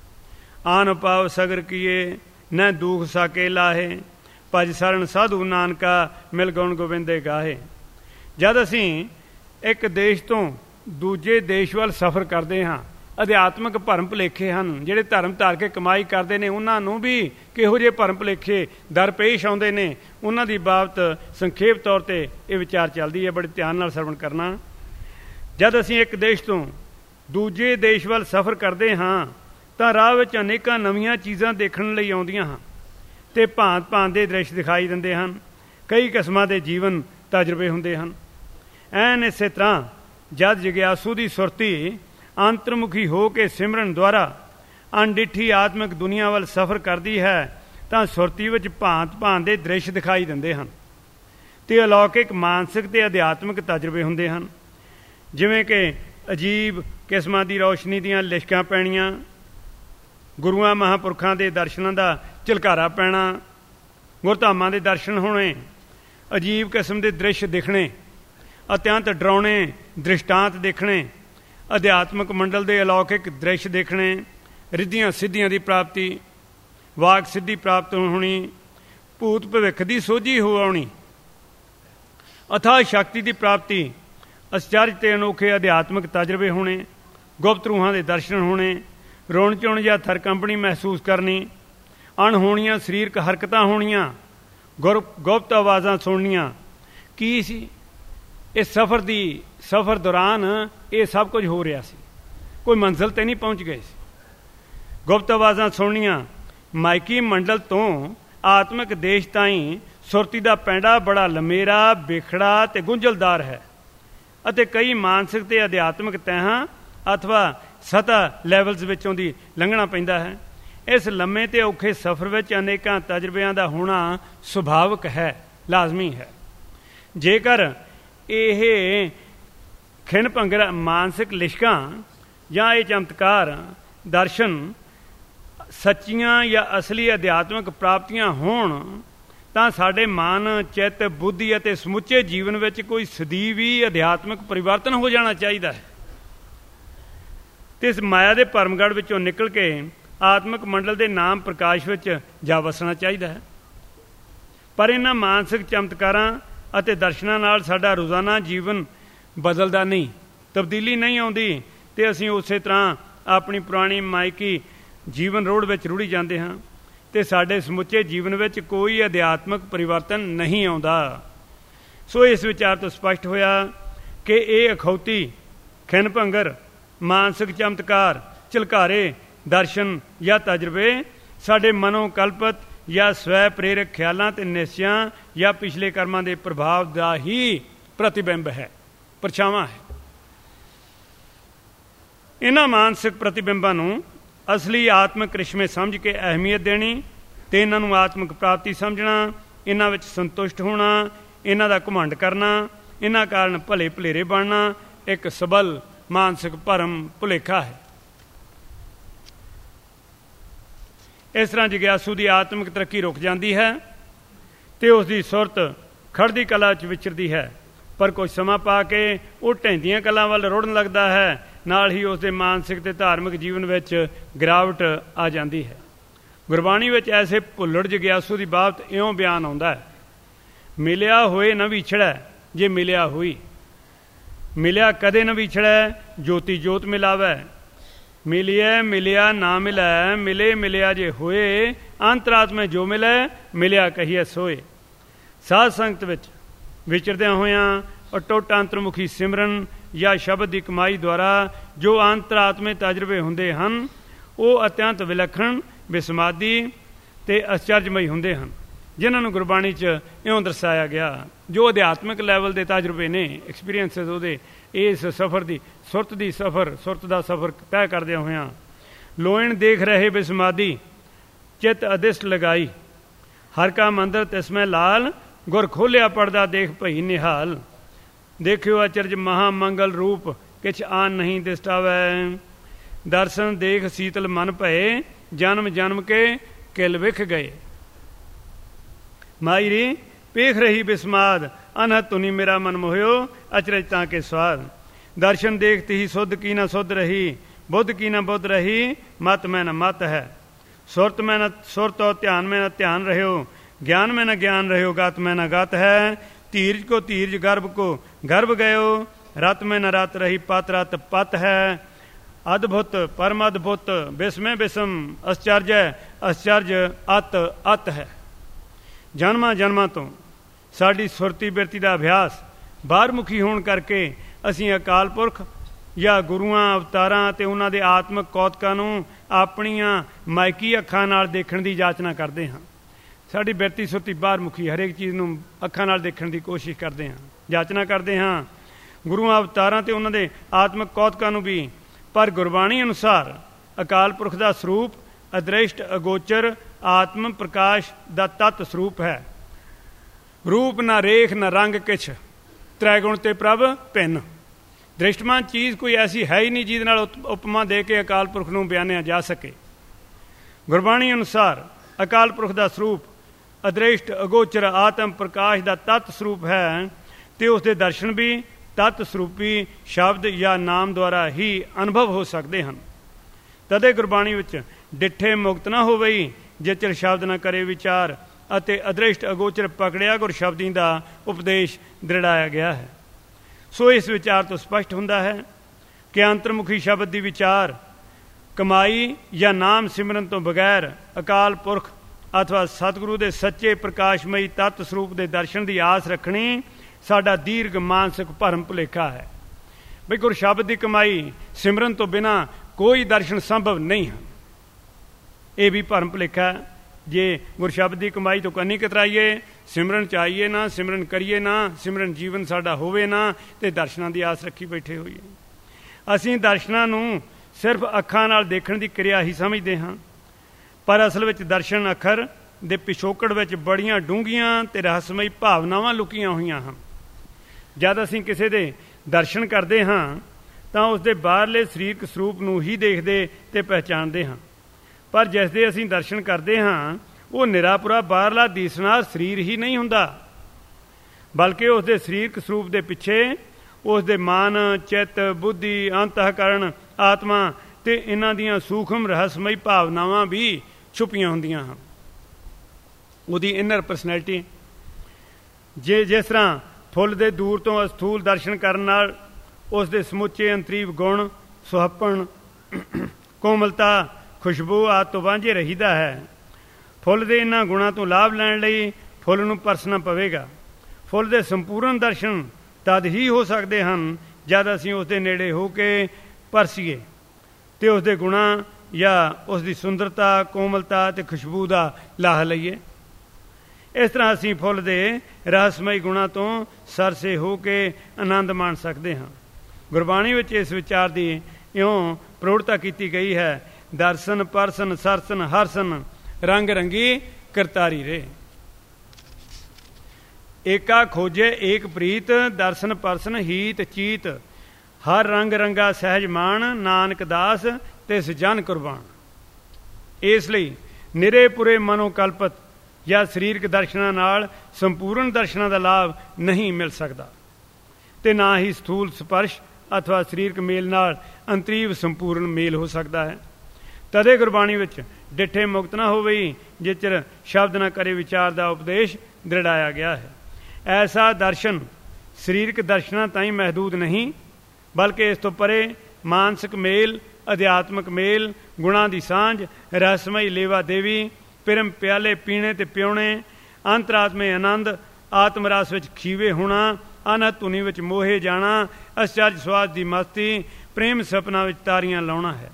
A: ਆਨ ਪਾਵ ਸਗਰ ਕੀਏ ਨ ਦੂਖ ਸਾਕੇ ਲਾਹੇ, ਭਜ ਸਰਣ ਸਾਧੂ ਨਾਨਕਾ ਮਿਲ ਗੁਣ ਗੋਬਿੰਦੇ ਗਾਹੇ। ਜਦ ਅਸੀਂ ਇੱਕ ਦੇਸ਼ ਤੋਂ ਦੂਜੇ ਦੇਸ਼ ਵੱਲ ਸਫ਼ਰ ਕਰਦੇ ਹਾਂ, ਅਧਿਆਤਮਿਕ ਭਰਮ ਭੁਲੇਖੇ ਹਨ। ਜਿਹੜੇ ਧਰਮ ਧਾਰ ਕੇ ਕਮਾਈ ਕਰਦੇ ਨੇ ਉਹਨਾਂ ਨੂੰ ਵੀ ਕਿਹੋ ਜਿਹੇ ਭਰਮ ਭੁਲੇਖੇ ਦਰਪੇਸ਼ ਆਉਂਦੇ ਨੇ, ਉਹਨਾਂ ਦੀ ਬਾਬਤ ਸੰਖੇਪ ਤੌਰ 'ਤੇ ਇਹ ਵਿਚਾਰ ਚੱਲਦੀ ਹੈ। ਬੜੇ ਧਿਆਨ ਨਾਲ ਸਰਵਣ ਕਰਨਾ। ਜਦ ਅਸੀਂ ਇੱਕ ਦੇਸ਼ ਤੋਂ ਦੂਜੇ ਦੇਸ਼ ਵੱਲ ਸਫ਼ਰ ਕਰਦੇ ਹਾਂ ਤਾਂ ਰਾਹ ਵਿੱਚ ਅਨੇਕਾਂ ਨਵੀਆਂ ਚੀਜ਼ਾਂ ਦੇਖਣ ਲਈ ਆਉਂਦੀਆਂ ਹਨ ਅਤੇ ਭਾਂਤ ਭਾਂਤ ਦੇ ਦ੍ਰਿਸ਼ ਦਿਖਾਈ ਦਿੰਦੇ ਹਨ। ਕਈ ਕਿਸਮਾਂ ਦੇ ਜੀਵਨ ਤਜਰਬੇ ਹੁੰਦੇ ਹਨ। ਐਨ ਇਸੇ ਤਰ੍ਹਾਂ ਜਦ ਜਗਿਆਸੂ ਦੀ ਸੁਰਤੀ ਅੰਤਰਮੁਖੀ ਹੋ ਕੇ ਸਿਮਰਨ ਦੁਆਰਾ ਅਣਡਿੱਠੀ ਆਤਮਿਕ ਦੁਨੀਆ ਵੱਲ ਸਫ਼ਰ ਕਰਦੀ ਹੈ ਤਾਂ ਸੁਰਤੀ ਵਿੱਚ ਭਾਂਤ ਭਾਂਤ ਦੇ ਦ੍ਰਿਸ਼ ਦਿਖਾਈ ਦਿੰਦੇ ਹਨ ਅਤੇ ਅਲੌਕਿਕ ਮਾਨਸਿਕ ਅਤੇ ਅਧਿਆਤਮਿਕ ਤਜਰਬੇ ਹੁੰਦੇ ਹਨ, ਜਿਵੇਂ ਕਿ ਅਜੀਬ ਕਿਸਮਾਂ ਦੀ ਰੌਸ਼ਨੀ ਦੀਆਂ ਲਿਸ਼ਕਾਂ ਪੈਣੀਆਂ, ਗੁਰੂਆਂ ਮਹਾਂਪੁਰਖਾਂ ਦੇ ਦਰਸ਼ਨਾਂ ਦਾ ਝਲਕਾਰਾ ਪੈਣਾ, ਗੁਰਧਾਮਾਂ ਦੇ ਦਰਸ਼ਨ ਹੋਣੇ, ਅਜੀਬ ਕਿਸਮ ਦੇ ਦ੍ਰਿਸ਼ ਦਿਖਣੇ, ਅਤਿਅੰਤ ਡਰਾਉਣੇ ਦ੍ਰਿਸ਼ਟਾਂਤ ਦੇਖਣੇ, ਅਧਿਆਤਮਿਕ ਮੰਡਲ ਦੇ ਅਲੌਕਿਕ ਦ੍ਰਿਸ਼ ਦੇਖਣੇ, ਰਿੱਧੀਆਂ ਸਿੱਧੀਆਂ ਦੀ ਪ੍ਰਾਪਤੀ, ਵਾਕ ਸਿੱਧੀ ਪ੍ਰਾਪਤ ਹੋਣੀ, ਭੂਤ ਭਵਿੱਖ ਦੀ ਸੋਝੀ ਹੋ ਆਉਣੀ, ਅਥਾਹ ਸ਼ਕਤੀ ਦੀ ਪ੍ਰਾਪਤੀ, ਅਚਰਜ ਤੇ ਅਨੋਖੇ ਅਧਿਆਤਮਿਕ ਤਜਰਬੇ ਹੋਣੇ, ਗੁਪਤ ਰੂਹਾਂ ਦੇ ਦਰਸ਼ਨ ਹੋਣੇ, ਰੋਣ ਚੁਣ ਜਾਂ ਥਰਕੰਪਣੀ ਮਹਿਸੂਸ ਕਰਨੀ, ਅਣਹੋਣੀਆਂ ਸਰੀਰਕ ਹਰਕਤਾਂ ਹੋਣੀਆਂ, ਗੁਪਤ ਆਵਾਜ਼ਾਂ ਸੁਣਨੀਆਂ। ਕੀ ਸੀ ਇਸ ਸਫ਼ਰ ਦੌਰਾਨ ਇਹ ਸਭ ਕੁਝ ਹੋ ਰਿਹਾ ਸੀ, ਕੋਈ ਮੰਜ਼ਿਲ 'ਤੇ ਨਹੀਂ ਪਹੁੰਚ ਗਏ ਸੀ। ਗੁਪਤ ਆਵਾਜ਼ਾਂ ਸੁਣਨੀਆਂ। ਮਾਇਕੀ ਮੰਡਲ ਤੋਂ ਆਤਮਿਕ ਦੇਸ਼ ਤਾਈਂ ਸੁਰਤੀ ਦਾ ਪੈਂਡਾ ਬੜਾ ਲੰਮੇਰਾ, ਬਿਖੜਾ ਅਤੇ ਗੁੰਝਲਦਾਰ ਹੈ ਅਤੇ ਕਈ ਮਾਨਸਿਕ ਅਤੇ ਅਧਿਆਤਮਿਕ ਤਹਿਾਂ ਅਥਵਾ ਸਤਹ ਲੈਵਲਸ ਵਿੱਚੋਂ ਦੀ ਲੰਘਣਾ ਪੈਂਦਾ ਹੈ। ਇਸ ਲੰਮੇ ਅਤੇ ਔਖੇ ਸਫ਼ਰ ਵਿੱਚ ਅਨੇਕਾਂ ਤਜਰਬਿਆਂ ਦਾ ਹੋਣਾ ਸੁਭਾਵਿਕ ਹੈ, ਲਾਜ਼ਮੀ ਹੈ। ਜੇਕਰ ਇਹ ਖਿਣ ਭੰਗਰ ਮਾਨਸਿਕ ਲਿਸ਼ਕਾਂ ਜਾਂ ਇਹ ਚਮਤਕਾਰ ਦਰਸ਼ਨ ਸੱਚੀਆਂ ਜਾਂ ਅਸਲੀ ਅਧਿਆਤਮਿਕ ਪ੍ਰਾਪਤੀਆਂ ਹੋਣ ਤਾਂ ਸਾਡੇ ਮਨ, ਚਿੱਤ, ਬੁੱਧੀ ਅਤੇ ਸਮੁੱਚੇ ਜੀਵਨ ਵਿੱਚ ਕੋਈ ਸਦੀਵੀ ਅਧਿਆਤਮਿਕ ਪਰਿਵਰਤਨ ਹੋ ਜਾਣਾ ਚਾਹੀਦਾ ਹੈ ਅਤੇ ਇਸ ਮਾਇਆ ਦੇ ਭਰਮਗੜ੍ਹ ਵਿੱਚੋਂ ਨਿਕਲ ਕੇ ਆਤਮਿਕ ਮੰਡਲ ਦੇ ਨਾਮ ਪ੍ਰਕਾਸ਼ ਵਿੱਚ ਜਾ ਵਸਣਾ ਚਾਹੀਦਾ ਹੈ। ਪਰ ਇਹਨਾਂ ਮਾਨਸਿਕ ਚਮਤਕਾਰਾਂ ਅਤੇ ਦਰਸ਼ਨਾਂ ਨਾਲ ਸਾਡਾ ਰੋਜ਼ਾਨਾ ਜੀਵਨ ਬਦਲਦਾ ਨਹੀਂ, ਤਬਦੀਲੀ ਨਹੀਂ ਆਉਂਦੀ ਅਤੇ ਅਸੀਂ ਉਸੇ ਤਰ੍ਹਾਂ ਆਪਣੀ ਪੁਰਾਣੀ ਮਾਇਕੀ ਜੀਵਨ ਰੋੜ ਵਿੱਚ ਰੁੜੀ ਜਾਂਦੇ ਹਾਂ ਅਤੇ ਸਾਡੇ ਸਮੁੱਚੇ ਜੀਵਨ ਵਿੱਚ ਕੋਈ ਅਧਿਆਤਮਿਕ ਪਰਿਵਰਤਨ ਨਹੀਂ ਆਉਂਦਾ। ਸੋ ਇਸ ਵਿਚਾਰ ਤੋਂ ਸਪਸ਼ਟ ਹੋਇਆ ਕਿ ਇਹ ਅਖੌਤੀ ਖਿਣ ਭੰਗਰ ਮਾਨਸਿਕ ਚਮਤਕਾਰ, ਝਲਕਾਰੇ, ਦਰਸ਼ਨ ਜਾਂ ਤਜਰਬੇ ਸਾਡੇ ਮਨੋਂ ਕਲਪਤ ਜਾਂ ਸਵੈ ਪ੍ਰੇਰਕ ਖਿਆਲਾਂ ਅਤੇ ਨਿਸ਼ਚਿਆਂ ਜਾਂ ਪਿਛਲੇ ਕਰਮਾਂ ਦੇ ਪ੍ਰਭਾਵ ਦਾ ਹੀ ਪ੍ਰਤੀਬਿੰਬ ਹੈ, ਪਰਛਾਵਾਂ ਹੈ। ਇਹਨਾਂ ਮਾਨਸਿਕ ਪ੍ਰਤੀਬਿੰਬਾਂ ਨੂੰ ਅਸਲੀ ਆਤਮਿਕ ਕ੍ਰਿਸ਼ਮੇ ਸਮਝ ਕੇ ਅਹਿਮੀਅਤ ਦੇਣੀ ਅਤੇ ਇਹਨਾਂ ਨੂੰ ਆਤਮਿਕ ਪ੍ਰਾਪਤੀ ਸਮਝਣਾ, ਇਹਨਾਂ ਵਿੱਚ ਸੰਤੁਸ਼ਟ ਹੋਣਾ, ਇਹਨਾਂ ਦਾ ਘੁਮੰਡ ਕਰਨਾ, ਇਹਨਾਂ ਕਾਰਨ ਭਲੇ ਭਲੇਰੇ ਬਣਨਾ ਇੱਕ ਸਬਲ ਮਾਨਸਿਕ ਭਰਮ ਭੁਲੇਖਾ ਹੈ। ਇਸ ਤਰ੍ਹਾਂ ਜਗਿਆਸੂ ਦੀ ਆਤਮਿਕ ਤਰੱਕੀ ਰੁਕ ਜਾਂਦੀ ਹੈ ਅਤੇ ਉਸ ਦੀ ਸੁਰਤ ਖੜ੍ਹਦੀ ਕਲਾ 'ਚ ਵਿਚਰਦੀ ਹੈ, ਪਰ ਕੁਝ ਸਮਾਂ ਪਾ ਕੇ ਉਹ ਢਹਿੰਦੀਆਂ ਕਲਾਂ ਵੱਲ ਰੁੜਨ ਲੱਗਦਾ ਹੈ। ਨਾਲ ਹੀ ਉਸ ਦੇ ਮਾਨਸਿਕ ਅਤੇ ਧਾਰਮਿਕ ਜੀਵਨ ਵਿੱਚ ਗਿਰਾਵਟ ਆ ਜਾਂਦੀ ਹੈ। ਗੁਰਬਾਣੀ ਵਿੱਚ ਐਸੇ ਭੁੱਲੜ ਜਗਿਆਸੂ ਦੀ ਬਾਬਤ ਇਉਂ ਬਿਆਨ ਆਉਂਦਾ ਹੈ, ਮਿਲਿਆ ਹੋਏ ਨਾ ਵਿਛੜੈ ਜੇ ਮਿਲਿਆ ਹੋਈ। ਮਿਲਿਆ ਕਦੇ ਨ ਵਿਛੜੈ, ਜੋਤੀ ਜੋਤ ਮਿਲਾਵੈ। ਮਿਲਿਐ ਮਿਲਿਆ ਨਾ ਮਿਲੈ, ਮਿਲੇ ਮਿਲਿਆ ਜੇ ਹੋਏ, ਅੰਤਰਾਤਮੇ ਜੋ ਮਿਲੈ, ਮਿਲਿਆ ਕਹੀਐ ਸੋਏ। ਸਾਧ ਸੰਗਤ ਵਿੱਚ ਵਿਚਰਦਿਆਂ ਹੋਇਆਂ ਅਟੁੱਟ ਅੰਤਰਮੁਖੀ ਸਿਮਰਨ ਜਾਂ ਸ਼ਬਦ ਦੀ ਕਮਾਈ ਦੁਆਰਾ ਜੋ ਅੰਤਰਾਤਮੇ ਤਜਰਬੇ ਹੁੰਦੇ ਹਨ, ਉਹ ਅਤਿਅੰਤ ਵਿਲੱਖਣ, ਵਿਸਮਾਦੀ ਅਤੇ ਅਚਰਜਮਈ ਹੁੰਦੇ ਹਨ, ਜਿਨ੍ਹਾਂ ਨੂੰ ਗੁਰਬਾਣੀ 'ਚ ਇਉਂ ਦਰਸਾਇਆ ਗਿਆ। ਜੋ ਅਧਿਆਤਮਿਕ ਲੈਵਲ ਦੇ ਤਜਰਬੇ ਨੇ, ਐਕਸਪੀਰੀਅੰਸਿਸ, ਉਹਦੇ ਇਸ ਸਫ਼ਰ ਦੀ ਸੁਰਤ ਦਾ ਸਫ਼ਰ ਤੈਅ ਕਰਦਿਆਂ ਹੋਇਆਂ ਲੋਇਣ ਦੇਖ ਰਹੇ ਬਿਸਮਾਦੀ, ਚਿੱਤ ਅਦਿਸ਼ਟ ਲਗਾਈ, ਹਰ ਕਾ ਮੰਦਰ ਤਿਸਮੈ ਲਾਲ, ਗੁਰ ਖੋਲਿਆ ਪੜਦਾ ਦੇਖ ਭਈ ਨਿਹਾਲ। ਦੇਖਿਓ ਅਚਰਜ ਮਹਾ ਮੰਗਲ ਰੂਪ, ਕਿਛ ਆਨ ਨਹੀਂ ਦਿਸਟਾਵੈ, ਦਰਸ਼ਨ ਦੇਖ ਸੀਤਲ ਮਨ ਭਏ, ਜਨਮ ਜਨਮ ਕੇ ਕਿਲ ਵਿਖ ਗਏ। ਮਾਇਰੀ ਪੇਖ ਰਹੀ ਬਿਸਮਾਦ, ਅਨਹਦ ਤੁਨੀ ਮੇਰਾ ਮਨ ਮੋਹਿਓ, ਅਚਰਜ ਤਾਂ ਕੇ ਸਵਾਦ। ਦਰਸ਼ਨ ਦੇਖਤੀ ਹੀ ਸੁਧ ਕੀ ਨਾ ਸੁਧ ਰਹੀ, ਬੁੱਧ ਕੀ ਨਾ ਬੁੱਧ ਰਹੀ, ਮਤ ਮੈਂ ਨ ਮਤ ਹੈ। ਸੁਰਤ ਮੈਂ ਨ ਸੁਰਤ ਔ ਧਿਆਨ में न ध्यान रहो, ज्ञान में न ज्ञान रहो, गत में न गत है। धीरज को धीरज, गर्भ को गर्भ गयो, रत में न रत रही, पत रत पत है। अद्भुत परम अद्भुत, बिस्मय बिस्म, आश्चर्य आश्चर्य, अत अत है। ਜਨਮਾਂ ਜਨਮਾਂ ਤੋਂ ਸਾਡੀ ਸੁਰਤੀ ਬਿਰਤੀ ਦਾ ਅਭਿਆਸ ਬਾਹਰਮੁਖੀ ਹੋਣ ਕਰਕੇ ਅਸੀਂ ਅਕਾਲ ਪੁਰਖ ਜਾਂ ਗੁਰੂਆਂ, ਅਵਤਾਰਾਂ ਅਤੇ ਉਹਨਾਂ ਦੇ ਆਤਮਿਕ ਕੌਤਕਾਂ ਨੂੰ ਆਪਣੀਆਂ ਮਾਇਕੀ ਅੱਖਾਂ ਨਾਲ ਦੇਖਣ ਦੀ ਜਾਚਨਾ ਕਰਦੇ ਹਾਂ। ਸਾਡੀ ਬਿਰਤੀ ਸੁਰਤੀ ਬਾਹਰਮੁਖੀ, ਹਰੇਕ ਚੀਜ਼ ਨੂੰ ਅੱਖਾਂ ਨਾਲ ਦੇਖਣ ਦੀ ਕੋਸ਼ਿਸ਼ ਕਰਦੇ ਹਾਂ, ਜਾਚਨਾ ਕਰਦੇ ਹਾਂ, ਗੁਰੂਆਂ, ਅਵਤਾਰਾਂ ਅਤੇ ਉਹਨਾਂ ਦੇ ਆਤਮਿਕ ਕੌਤਕਾਂ ਨੂੰ ਵੀ। ਪਰ ਗੁਰਬਾਣੀ ਅਨੁਸਾਰ ਅਕਾਲ ਪੁਰਖ ਦਾ ਸਰੂਪ ਅਦ੍ਰਿਸ਼ਟ, ਅਗੋਚਰ, ਆਤਮ ਪ੍ਰਕਾਸ਼ ਦਾ ਤੱਤ ਸਰੂਪ ਹੈ। ਰੂਪ ਨਾ ਰੇਖ ਨਾ ਰੰਗ ਕਿਛ, ਤ੍ਰੈਗੁਣ ਤੇ ਪ੍ਰਭ ਭਿੰਨ। ਦ੍ਰਿਸ਼ਟਮਾਨ ਚੀਜ਼ ਕੋਈ ਐਸੀ ਹੈ ਹੀ ਨਹੀਂ ਜਿਹਦੇ ਨਾਲ ਉਪਮਾ ਦੇ ਕੇ ਅਕਾਲ ਪੁਰਖ ਨੂੰ ਬਿਆਨਿਆ ਜਾ ਸਕੇ। ਗੁਰਬਾਣੀ ਅਨੁਸਾਰ ਅਕਾਲ ਪੁਰਖ ਦਾ ਸਰੂਪ ਅਦ੍ਰਿਸ਼ਟ, ਅਗੋਚਰ, ਆਤਮ ਪ੍ਰਕਾਸ਼ ਦਾ ਤੱਤ ਸਰੂਪ ਹੈ ਅਤੇ ਉਸ ਦੇ ਦਰਸ਼ਨ ਵੀ ਤੱਤ ਸਰੂਪੀ ਸ਼ਬਦ ਜਾਂ ਨਾਮ ਦੁਆਰਾ ਹੀ ਅਨੁਭਵ ਹੋ ਸਕਦੇ ਹਨ। ਤਦੇ ਗੁਰਬਾਣੀ ਵਿੱਚ ਡਿੱਠੇ ਮੁਕਤ ਨਾ ਹੋਵਈ, ਜੇ ਚਿਰ ਸ਼ਬਦ ਨਾ ਕਰੇ ਵਿਚਾਰ, ਅਤੇ ਅਦ੍ਰਿਸ਼ਟ ਅਗੋਚਰ ਪਕੜਿਆ ਗੁਰ ਸ਼ਬਦੀ ਦਾ ਉਪਦੇਸ਼ ਦ੍ਰਿੜਾਇਆ ਗਿਆ ਹੈ। ਸੋ ਇਸ ਵਿਚਾਰ ਤੋਂ ਸਪਸ਼ਟ ਹੁੰਦਾ ਹੈ ਕਿ ਅੰਤਰਮੁਖੀ ਸ਼ਬਦ ਦੀ ਵਿਚਾਰ ਕਮਾਈ ਜਾਂ ਨਾਮ ਸਿਮਰਨ ਤੋਂ ਬਗੈਰ ਅਕਾਲ ਪੁਰਖ ਅਥਵਾ ਸਤਿਗੁਰੂ ਦੇ ਸੱਚੇ ਪ੍ਰਕਾਸ਼ਮਈ ਤੱਤ ਸਰੂਪ ਦੇ ਦਰਸ਼ਨ ਦੀ ਆਸ ਰੱਖਣੀ ਸਾਡਾ ਦੀਰਘ ਮਾਨਸਿਕ ਭਰਮ ਭੁਲੇਖਾ ਹੈ। ਬਈ ਗੁਰ ਸ਼ਬਦ ਦੀ ਕਮਾਈ ਸਿਮਰਨ ਤੋਂ ਬਿਨਾਂ ਕੋਈ ਦਰਸ਼ਨ ਸੰਭਵ ਨਹੀਂ ਹੈ। ਇਹ ਵੀ ਭਰਮ ਭੁਲੇਖਾ। ਜੇ ਗੁਰ ਸ਼ਬਦ ਦੀ ਕਮਾਈ ਤੋਂ ਕੰਨੀ ਕਤਰਾਈਏ, ਸਿਮਰਨ 'ਚ ਆਈਏ ਨਾ, ਸਿਮਰਨ ਕਰੀਏ ਨਾ, ਸਿਮਰਨ ਜੀਵਨ ਸਾਡਾ ਹੋਵੇ ਨਾ, ਅਤੇ ਦਰਸ਼ਨਾਂ ਦੀ ਆਸ ਰੱਖੀ ਬੈਠੇ ਹੋਈਏ। ਅਸੀਂ ਦਰਸ਼ਨਾਂ ਨੂੰ ਸਿਰਫ ਅੱਖਾਂ ਨਾਲ ਦੇਖਣ ਦੀ ਕਿਰਿਆ ਹੀ ਸਮਝਦੇ ਹਾਂ, ਪਰ ਅਸਲ ਵਿੱਚ ਦਰਸ਼ਨ ਅੱਖਰ ਦੇ ਪਿਛੋਕੜ ਵਿੱਚ ਬੜੀਆਂ ਡੂੰਘੀਆਂ ਅਤੇ ਰਹੱਸਮਈ ਭਾਵਨਾਵਾਂ ਲੁਕੀਆਂ ਹੋਈਆਂ ਹਨ। ਜਦ ਅਸੀਂ ਕਿਸੇ ਦੇ ਦਰਸ਼ਨ ਕਰਦੇ ਹਾਂ ਤਾਂ ਉਸ ਦੇ ਬਾਹਰਲੇ ਸਰੀਰਕ ਸਰੂਪ ਨੂੰ ਹੀ ਦੇਖਦੇ ਅਤੇ ਪਹਿਚਾਣਦੇ ਹਾਂ, ਪਰ ਜਿਸ ਦੇ ਅਸੀਂ ਦਰਸ਼ਨ ਕਰਦੇ ਹਾਂ ਉਹ ਨਿਰਾਪੁਰਾ ਬਾਹਰਲਾ ਦੀਸਣਾਰ ਸਰੀਰ ਹੀ ਨਹੀਂ ਹੁੰਦਾ, ਬਲਕਿ ਉਸ ਦੇ ਸਰੀਰਕ ਸਰੂਪ ਦੇ ਪਿੱਛੇ ਉਸ ਦੇ ਮਨ, ਚਿੱਤ, ਬੁੱਧੀ, ਅੰਤःਕਰਨ, ਆਤਮਾ ਅਤੇ ਇਹਨਾਂ ਦੀਆਂ ਸੂਖਮ ਰਹੱਸਮਈ ਭਾਵਨਾਵਾਂ ਵੀ ਛੁਪੀਆਂ ਹੁੰਦੀਆਂ ਹਨ। ਉਹਦੀ ਇਨਰ ਪਰਸਨੈਲਿਟੀ। ਜਿਸ ਤਰ੍ਹਾਂ ਫੁੱਲ ਦੇ ਦੂਰ ਤੋਂ ਅਸਥੂਲ ਦਰਸ਼ਨ ਕਰਨ ਨਾਲ ਉਸ ਦੇ ਸਮੁੱਚੇ ਅੰਤਰੀਵ ਗੁਣ, ਸੁਹੱਪਣ, ਕੋਮਲਤਾ, ਖੁਸ਼ਬੂ ਆਦਿ ਤੋਂ ਵਾਂਝੇ ਰਹੀਦਾ ਹੈ। ਫੁੱਲ ਦੇ ਇਹਨਾਂ ਗੁਣਾਂ ਤੋਂ ਲਾਭ ਲੈਣ ਲਈ ਫੁੱਲ ਨੂੰ ਪਰਸਣਾ ਪਵੇਗਾ। ਫੁੱਲ ਦੇ ਸੰਪੂਰਨ ਦਰਸ਼ਨ ਤਦ ਹੀ ਹੋ ਸਕਦੇ ਹਨ ਜਦ ਅਸੀਂ ਉਸ ਦੇ ਨੇੜੇ ਹੋ ਕੇ ਪਰਸੀਏ ਅਤੇ ਉਸ ਦੇ ਗੁਣਾਂ ਜਾਂ ਉਸ ਦੀ ਸੁੰਦਰਤਾ, ਕੋਮਲਤਾ ਅਤੇ ਖੁਸ਼ਬੂ ਦਾ ਲਾਹ ਲਈਏ। ਇਸ ਤਰ੍ਹਾਂ ਅਸੀਂ ਫੁੱਲ ਦੇ ਰਹੱਸਮਈ ਗੁਣਾਂ ਤੋਂ ਸਰਸੇ ਹੋ ਕੇ ਆਨੰਦ ਮਾਣ ਸਕਦੇ ਹਾਂ। ਗੁਰਬਾਣੀ ਵਿੱਚ ਇਸ ਵਿਚਾਰ ਦੀ ਇਉਂ ਪ੍ਰੋੜਤਾ ਕੀਤੀ ਗਈ ਹੈ, ਦਰਸ਼ਨ ਪਰਸਨ ਸਰਸਨ ਹਰਸਨ, ਰੰਗ ਰੰਗੀ ਕਰਤਾਰੀ ਰੇ। ਏਕਾ ਖੋਜੇ ਏਕ ਪ੍ਰੀਤ, ਦਰਸ਼ਨ ਪਰਸਨ ਹੀਤ ਚੀਤ, ਹਰ ਰੰਗ ਰੰਗਾ ਸਹਿਜ ਮਾਣ, ਨਾਨਕ ਦਾਸ ਤਿਸ ਜਨ ਕੁਰਬਾਨ। ਇਸ ਲਈ ਨਿਰੇ ਪੁਰੇ ਮਨੋ ਕਲਪਤ ਜਾਂ ਸਰੀਰਕ ਦਰਸ਼ਨਾਂ ਨਾਲ ਸੰਪੂਰਨ ਦਰਸ਼ਨਾਂ ਦਾ ਲਾਭ ਨਹੀਂ ਮਿਲ ਸਕਦਾ, ਅਤੇ ਨਾ ਹੀ ਸਥੂਲ ਸਪਰਸ਼ ਅਥਵਾ ਸਰੀਰਕ ਮੇਲ ਨਾਲ ਅੰਤਰੀਵ ਸੰਪੂਰਨ ਮੇਲ ਹੋ ਸਕਦਾ ਹੈ। ਤਦੇ ਗੁਰਬਾਣੀ ਵਿੱਚ ਡਿੱਠੇ ਮੁਕਤ ਨਾ ਹੋਵਈ, ਜੇ ਚਿਰ ਸ਼ਬਦ ਨਾ ਕਰੇ ਵਿਚਾਰ ਦਾ ਉਪਦੇਸ਼ ਦ੍ਰਿੜਾਇਆ ਗਿਆ ਹੈ। ਐਸਾ ਦਰਸ਼ਨ ਸਰੀਰਕ ਦਰਸ਼ਨਾਂ ਤਾਈਂ ਮਹਿਦੂਦ ਨਹੀਂ, ਬਲਕਿ ਇਸ ਤੋਂ ਪਰੇ ਮਾਨਸਿਕ ਮੇਲ, ਅਧਿਆਤਮਕ ਮੇਲ, ਗੁਣਾਂ ਦੀ ਸਾਂਝ, ਰਹੱਸਮਈ ਲੇਵਾ ਦੇਵੀ, ਪਿਰਮ ਪਿਆਲੇ ਪੀਣੇ ਤੇ ਪਿਉਣੇ, ਅੰਤਰਾਤਮੇ ਆਨੰਦ, ਆਤਮ ਰਸ ਵਿੱਚ ਖੀਵੇ ਹੋਣਾ, ਅਨਹਦ ਧੁਨੀ ਵਿੱਚ ਮੋਹੇ ਜਾਣਾ, ਅਚਰਜ ਸਵਾਦ ਦੀ ਮਸਤੀ, ਪ੍ਰੇਮ ਸਪਨਾ ਵਿੱਚ ਤਾਰੀਆਂ ਲਾਉਣਾ ਹੈ।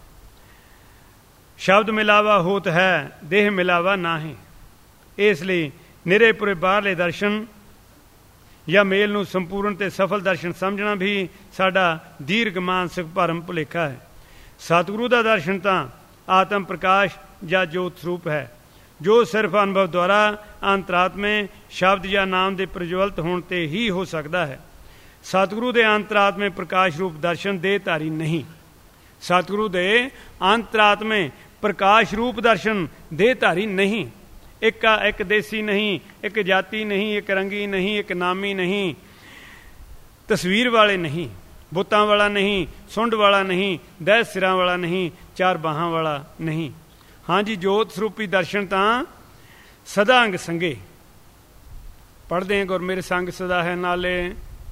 A: ਸ਼ਬਦ ਮਿਲਾਵਾ ਹੋਤ ਹੈ, ਦੇਹ ਮਿਲਾਵਾ ਨਾਹੀਂ। ਇਸ ਲਈ ਨਿਰੇ ਬਾਹਰਲੇ ਦਰਸ਼ਨ ਜਾਂ ਮੇਲ ਨੂੰ ਸੰਪੂਰਨ ਤੇ ਸਫਲ ਦਰਸ਼ਨ ਸਮਝਣਾ ਵੀ ਸਾਡਾ ਦੀਰਘ ਮਾਨਸਿਕ ਭਰਮ ਭੁਲੇਖਾ ਹੈ। ਸਤਿਗੁਰੂ ਦਾ ਦਰਸ਼ਨ ਤਾਂ ਆਤਮ ਪ੍ਰਕਾਸ਼ ਜਾਂ ਜੋਤ ਸਰੂਪ ਹੈ, ਜੋ ਸਿਰਫ ਅਨੁਭਵ ਦੁਆਰਾ ਅੰਤਰਾਤਮੇ ਸ਼ਬਦ ਜਾਂ ਨਾਮ ਦੇ ਪ੍ਰਜਵਲਿਤ ਹੋਣ ਤੇ ਹੀ ਹੋ ਸਕਦਾ ਹੈ। ਸਤਿਗੁਰੂ ਦੇ ਅੰਤਰਾਤਮੇ ਪ੍ਰਕਾਸ਼ ਰੂਪ ਦਰਸ਼ਨ ਦੇਹਧਾਰੀ ਨਹੀਂ। ਸਤਿਗੁਰੂ ਦੇ ਅੰਤਰਾਤਮੇ ਪ੍ਰਕਾਸ਼ ਰੂਪ ਦਰਸ਼ਨ ਦੇਹਧਾਰੀ ਨਹੀਂ। ਇੱਕ ਦੇਸੀ ਨਹੀਂ, ਇੱਕ ਜਾਤੀ ਨਹੀਂ, ਇੱਕ ਰੰਗੀ ਨਹੀਂ, ਇੱਕ ਨਾਮੀ ਨਹੀਂ, ਤਸਵੀਰ ਵਾਲੇ ਨਹੀਂ, ਬੁੱਤਾਂ ਵਾਲਾ ਨਹੀਂ, ਸੁੰਡ ਵਾਲਾ ਨਹੀਂ, 10 ਸਿਰਾਂ ਵਾਲਾ ਨਹੀਂ, 4 ਬਾਹਾਂ ਵਾਲਾ ਨਹੀਂ। ਹਾਂਜੀ, ਜੋਤ ਸਰੂਪੀ ਦਰਸ਼ਨ ਤਾਂ ਸਦਾ ਅੰਗ ਸੰਗੇ। ਪੜ੍ਹਦੇ ਹਾਂ, ਗੁਰ ਮੇਰੇ ਸੰਗ ਸਦਾ ਹੈ ਨਾਲੇ।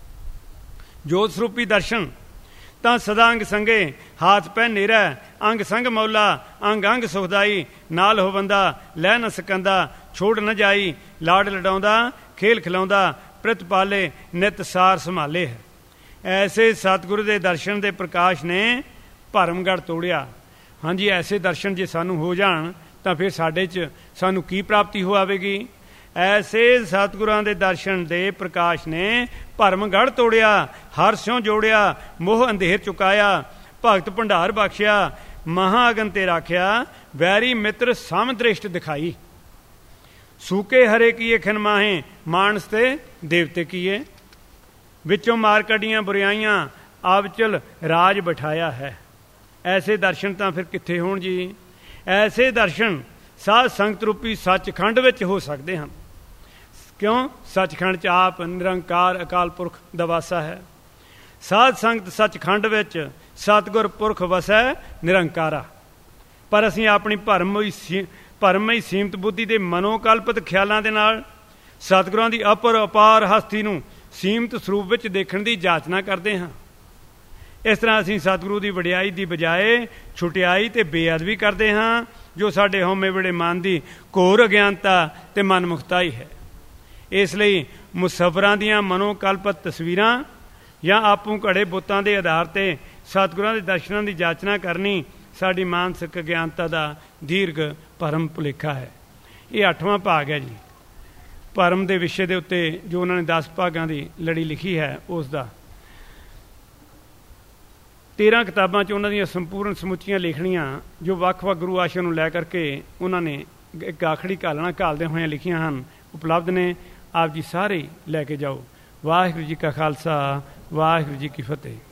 A: ਜੋਤ ਸਰੂਪੀ ਦਰਸ਼ਨ ਤਾਂ ਸਦਾ ਅੰਗ ਸੰਗੇ, ਹਾਥ ਪੈ ਨੇਰਾ, ਅੰਗ ਸੰਗ ਮੌਲਾ, ਅੰਗ ਅੰਗ ਸੁਖਦਾਈ, ਨਾਲ ਹੋ ਬੰਦਾ ਲੈ ਨ ਸਕੰਦਾ, ਛੋੜ ਨ ਜਾਈ, ਲਾਡ ਲਡਾਉਂਦਾ, ਖੇਲ ਖਿਲਾਉਂਦਾ, ਪ੍ਰਿਤ ਪਾਲੇ, ਨਿਤ ਸਾਰ ਸੰਭਾਲੇ ਹੈ। ਐਸੇ ਸਤਿਗੁਰੂ ਦੇ ਦਰਸ਼ਨ ਦੇ ਪ੍ਰਕਾਸ਼ ਨੇ ਭਰਮਗੜ੍ਹ ਤੋੜਿਆ। ਹਾਂਜੀ, ਐਸੇ ਦਰਸ਼ਨ ਜੇ ਸਾਨੂੰ ਹੋ ਜਾਣ ਤਾਂ ਫਿਰ ਸਾਡੇ 'ਚ ਸਾਨੂੰ ਕੀ ਪ੍ਰਾਪਤੀ ਹੋ ਆਵੇਗੀ। ਐਸੇ ਸਤਿਗੁਰਾਂ ਦੇ ਦਰਸ਼ਨ ਦੇ ਪ੍ਰਕਾਸ਼ ਨੇ ਭਰਮਗੜ੍ਹ ਤੋੜਿਆ, ਹਰ ਸਿਉ ਜੋੜਿਆ, ਮੋਹ ਅੰਧੇਰ ਚੁਕਾਇਆ, ਭਗਤ ਭੰਡਾਰ ਬਖਸ਼ਿਆ, ਮਹਾਂ ਅਗਨ ਤੇ ਰਾਖਿਆ, ਵੈਰੀ ਮਿੱਤਰ ਸਮਦ੍ਰਿਸ਼ਟ ਦਿਖਾਈ। ਸੂਕੇ ਹਰੇ ਕੀਏ ਖਿਨ ਮਾਹੇ, ਮਾਨਸ ਤੇ ਦੇਵਤੇ ਕੀਏ, ਵਿੱਚੋਂ ਮਾਰ ਕੱਢੀਆਂ ਬੁਰਾਈਆਂ, ਆਵਚਲ ਰਾਜ ਬਿਠਾਇਆ ਹੈ। ਐਸੇ ਦਰਸ਼ਨ ਤਾਂ ਫਿਰ ਕਿੱਥੇ ਹੋਣ ਜੀ। ਐਸੇ ਦਰਸ਼ਨ ਸਾਧ ਸੰਗਤ ਰੂਪੀ ਸੱਚਖੰਡ ਵਿੱਚ ਹੋ ਸਕਦੇ ਹਨ। ਕਿਉਂ? ਸੱਚਖੰਡ 'ਚ ਆਪ ਨਿਰੰਕਾਰ ਅਕਾਲ ਪੁਰਖ ਦਾ ਵਾਸਾ ਹੈ। ਸਾਧ ਸੰਗਤ ਸੱਚਖੰਡ ਵਿੱਚ ਸਤਿਗੁਰ ਪੁਰਖ ਵਸੈ ਨਿਰੰਕਾਰਾ। ਪਰ ਅਸੀਂ ਆਪਣੀ ਭਰਮਈ ਸੀਮਤ ਬੁੱਧੀ ਦੇ ਮਨੋਕਲਪਿਤ ਖਿਆਲਾਂ ਦੇ ਨਾਲ ਸਤਿਗੁਰਾਂ ਦੀ ਅਪਾਰ ਹਸਤੀ ਨੂੰ ਸੀਮਤ ਸਰੂਪ ਵਿੱਚ ਦੇਖਣ ਦੀ ਜਾਚਨਾ ਕਰਦੇ ਹਾਂ। ਇਸ ਤਰ੍ਹਾਂ ਅਸੀਂ ਸਤਿਗੁਰੂ ਦੀ ਵਡਿਆਈ ਦੀ ਬਜਾਏ ਛੁਟਿਆਈ ਤੇ ਬੇਅਦਬੀ ਕਰਦੇ ਹਾਂ, ਜੋ ਸਾਡੇ ਹਉਮੈ ਵੇੜੇ ਮਨ ਦੀ ਘੋਰ ਅਗਿਆਨਤਾ ਤੇ ਮਨਮੁਖਤਾਈ ਹੈ। ਇਸ ਲਈ ਮੁਸੱਵਰਾਂ ਦੀਆਂ ਮਨੋਕਲਪਿਤ ਤਸਵੀਰਾਂ ਜਾਂ ਆਪੂ ਘੜੇ ਬੁੱਤਾਂ ਦੇ ਆਧਾਰ 'ਤੇ ਸਤਿਗੁਰਾਂ ਦੇ ਦਰਸ਼ਨਾਂ ਦੀ ਜਾਚਨਾ ਕਰਨੀ ਸਾਡੀ ਮਾਨਸਿਕ ਅਗਿਆਨਤਾ ਦਾ ਦੀਰਘ ਭਰਮ ਭੁਲੇਖਾ ਹੈ। ਇਹ 8ਵਾਂ ਭਾਗ ਹੈ ਜੀ। ਭਰਮ ਦੇ ਵਿਸ਼ੇ ਦੇ ਉੱਤੇ ਜੋ ਉਹਨਾਂ ਨੇ 10 ਭਾਗਾਂ ਦੀ ਲੜੀ ਲਿਖੀ ਹੈ, ਉਸ ਦਾ 13 ਕਿਤਾਬਾਂ 'ਚ ਉਹਨਾਂ ਦੀਆਂ ਸੰਪੂਰਨ ਸਮੁੱਚੀਆਂ ਲੇਖਣੀਆਂ ਜੋ ਵੱਖ-ਵੱਖ ਗੁਰੂ ਆਸ਼ਰਮ ਨੂੰ ਲੈ ਕਰਕੇ ਉਹਨਾਂ ਨੇ ਇੱਕ ਆਖੜੀ ਘਾਲਣਾ ਘਾਲਦੇ ਹੋਇਆਂ ਲਿਖੀਆਂ ਹਨ, ਉਪਲਬਧ ਨੇ। ਆਪ ਜੀ ਸਾਰੇ ਲੈ ਕੇ ਜਾਓ। ਵਾਹਿਗੁਰੂ ਜੀ ਕਾ ਖਾਲਸਾ, ਵਾਹਿਗੁਰੂ ਜੀ ਕੀ ਫਤਿਹ।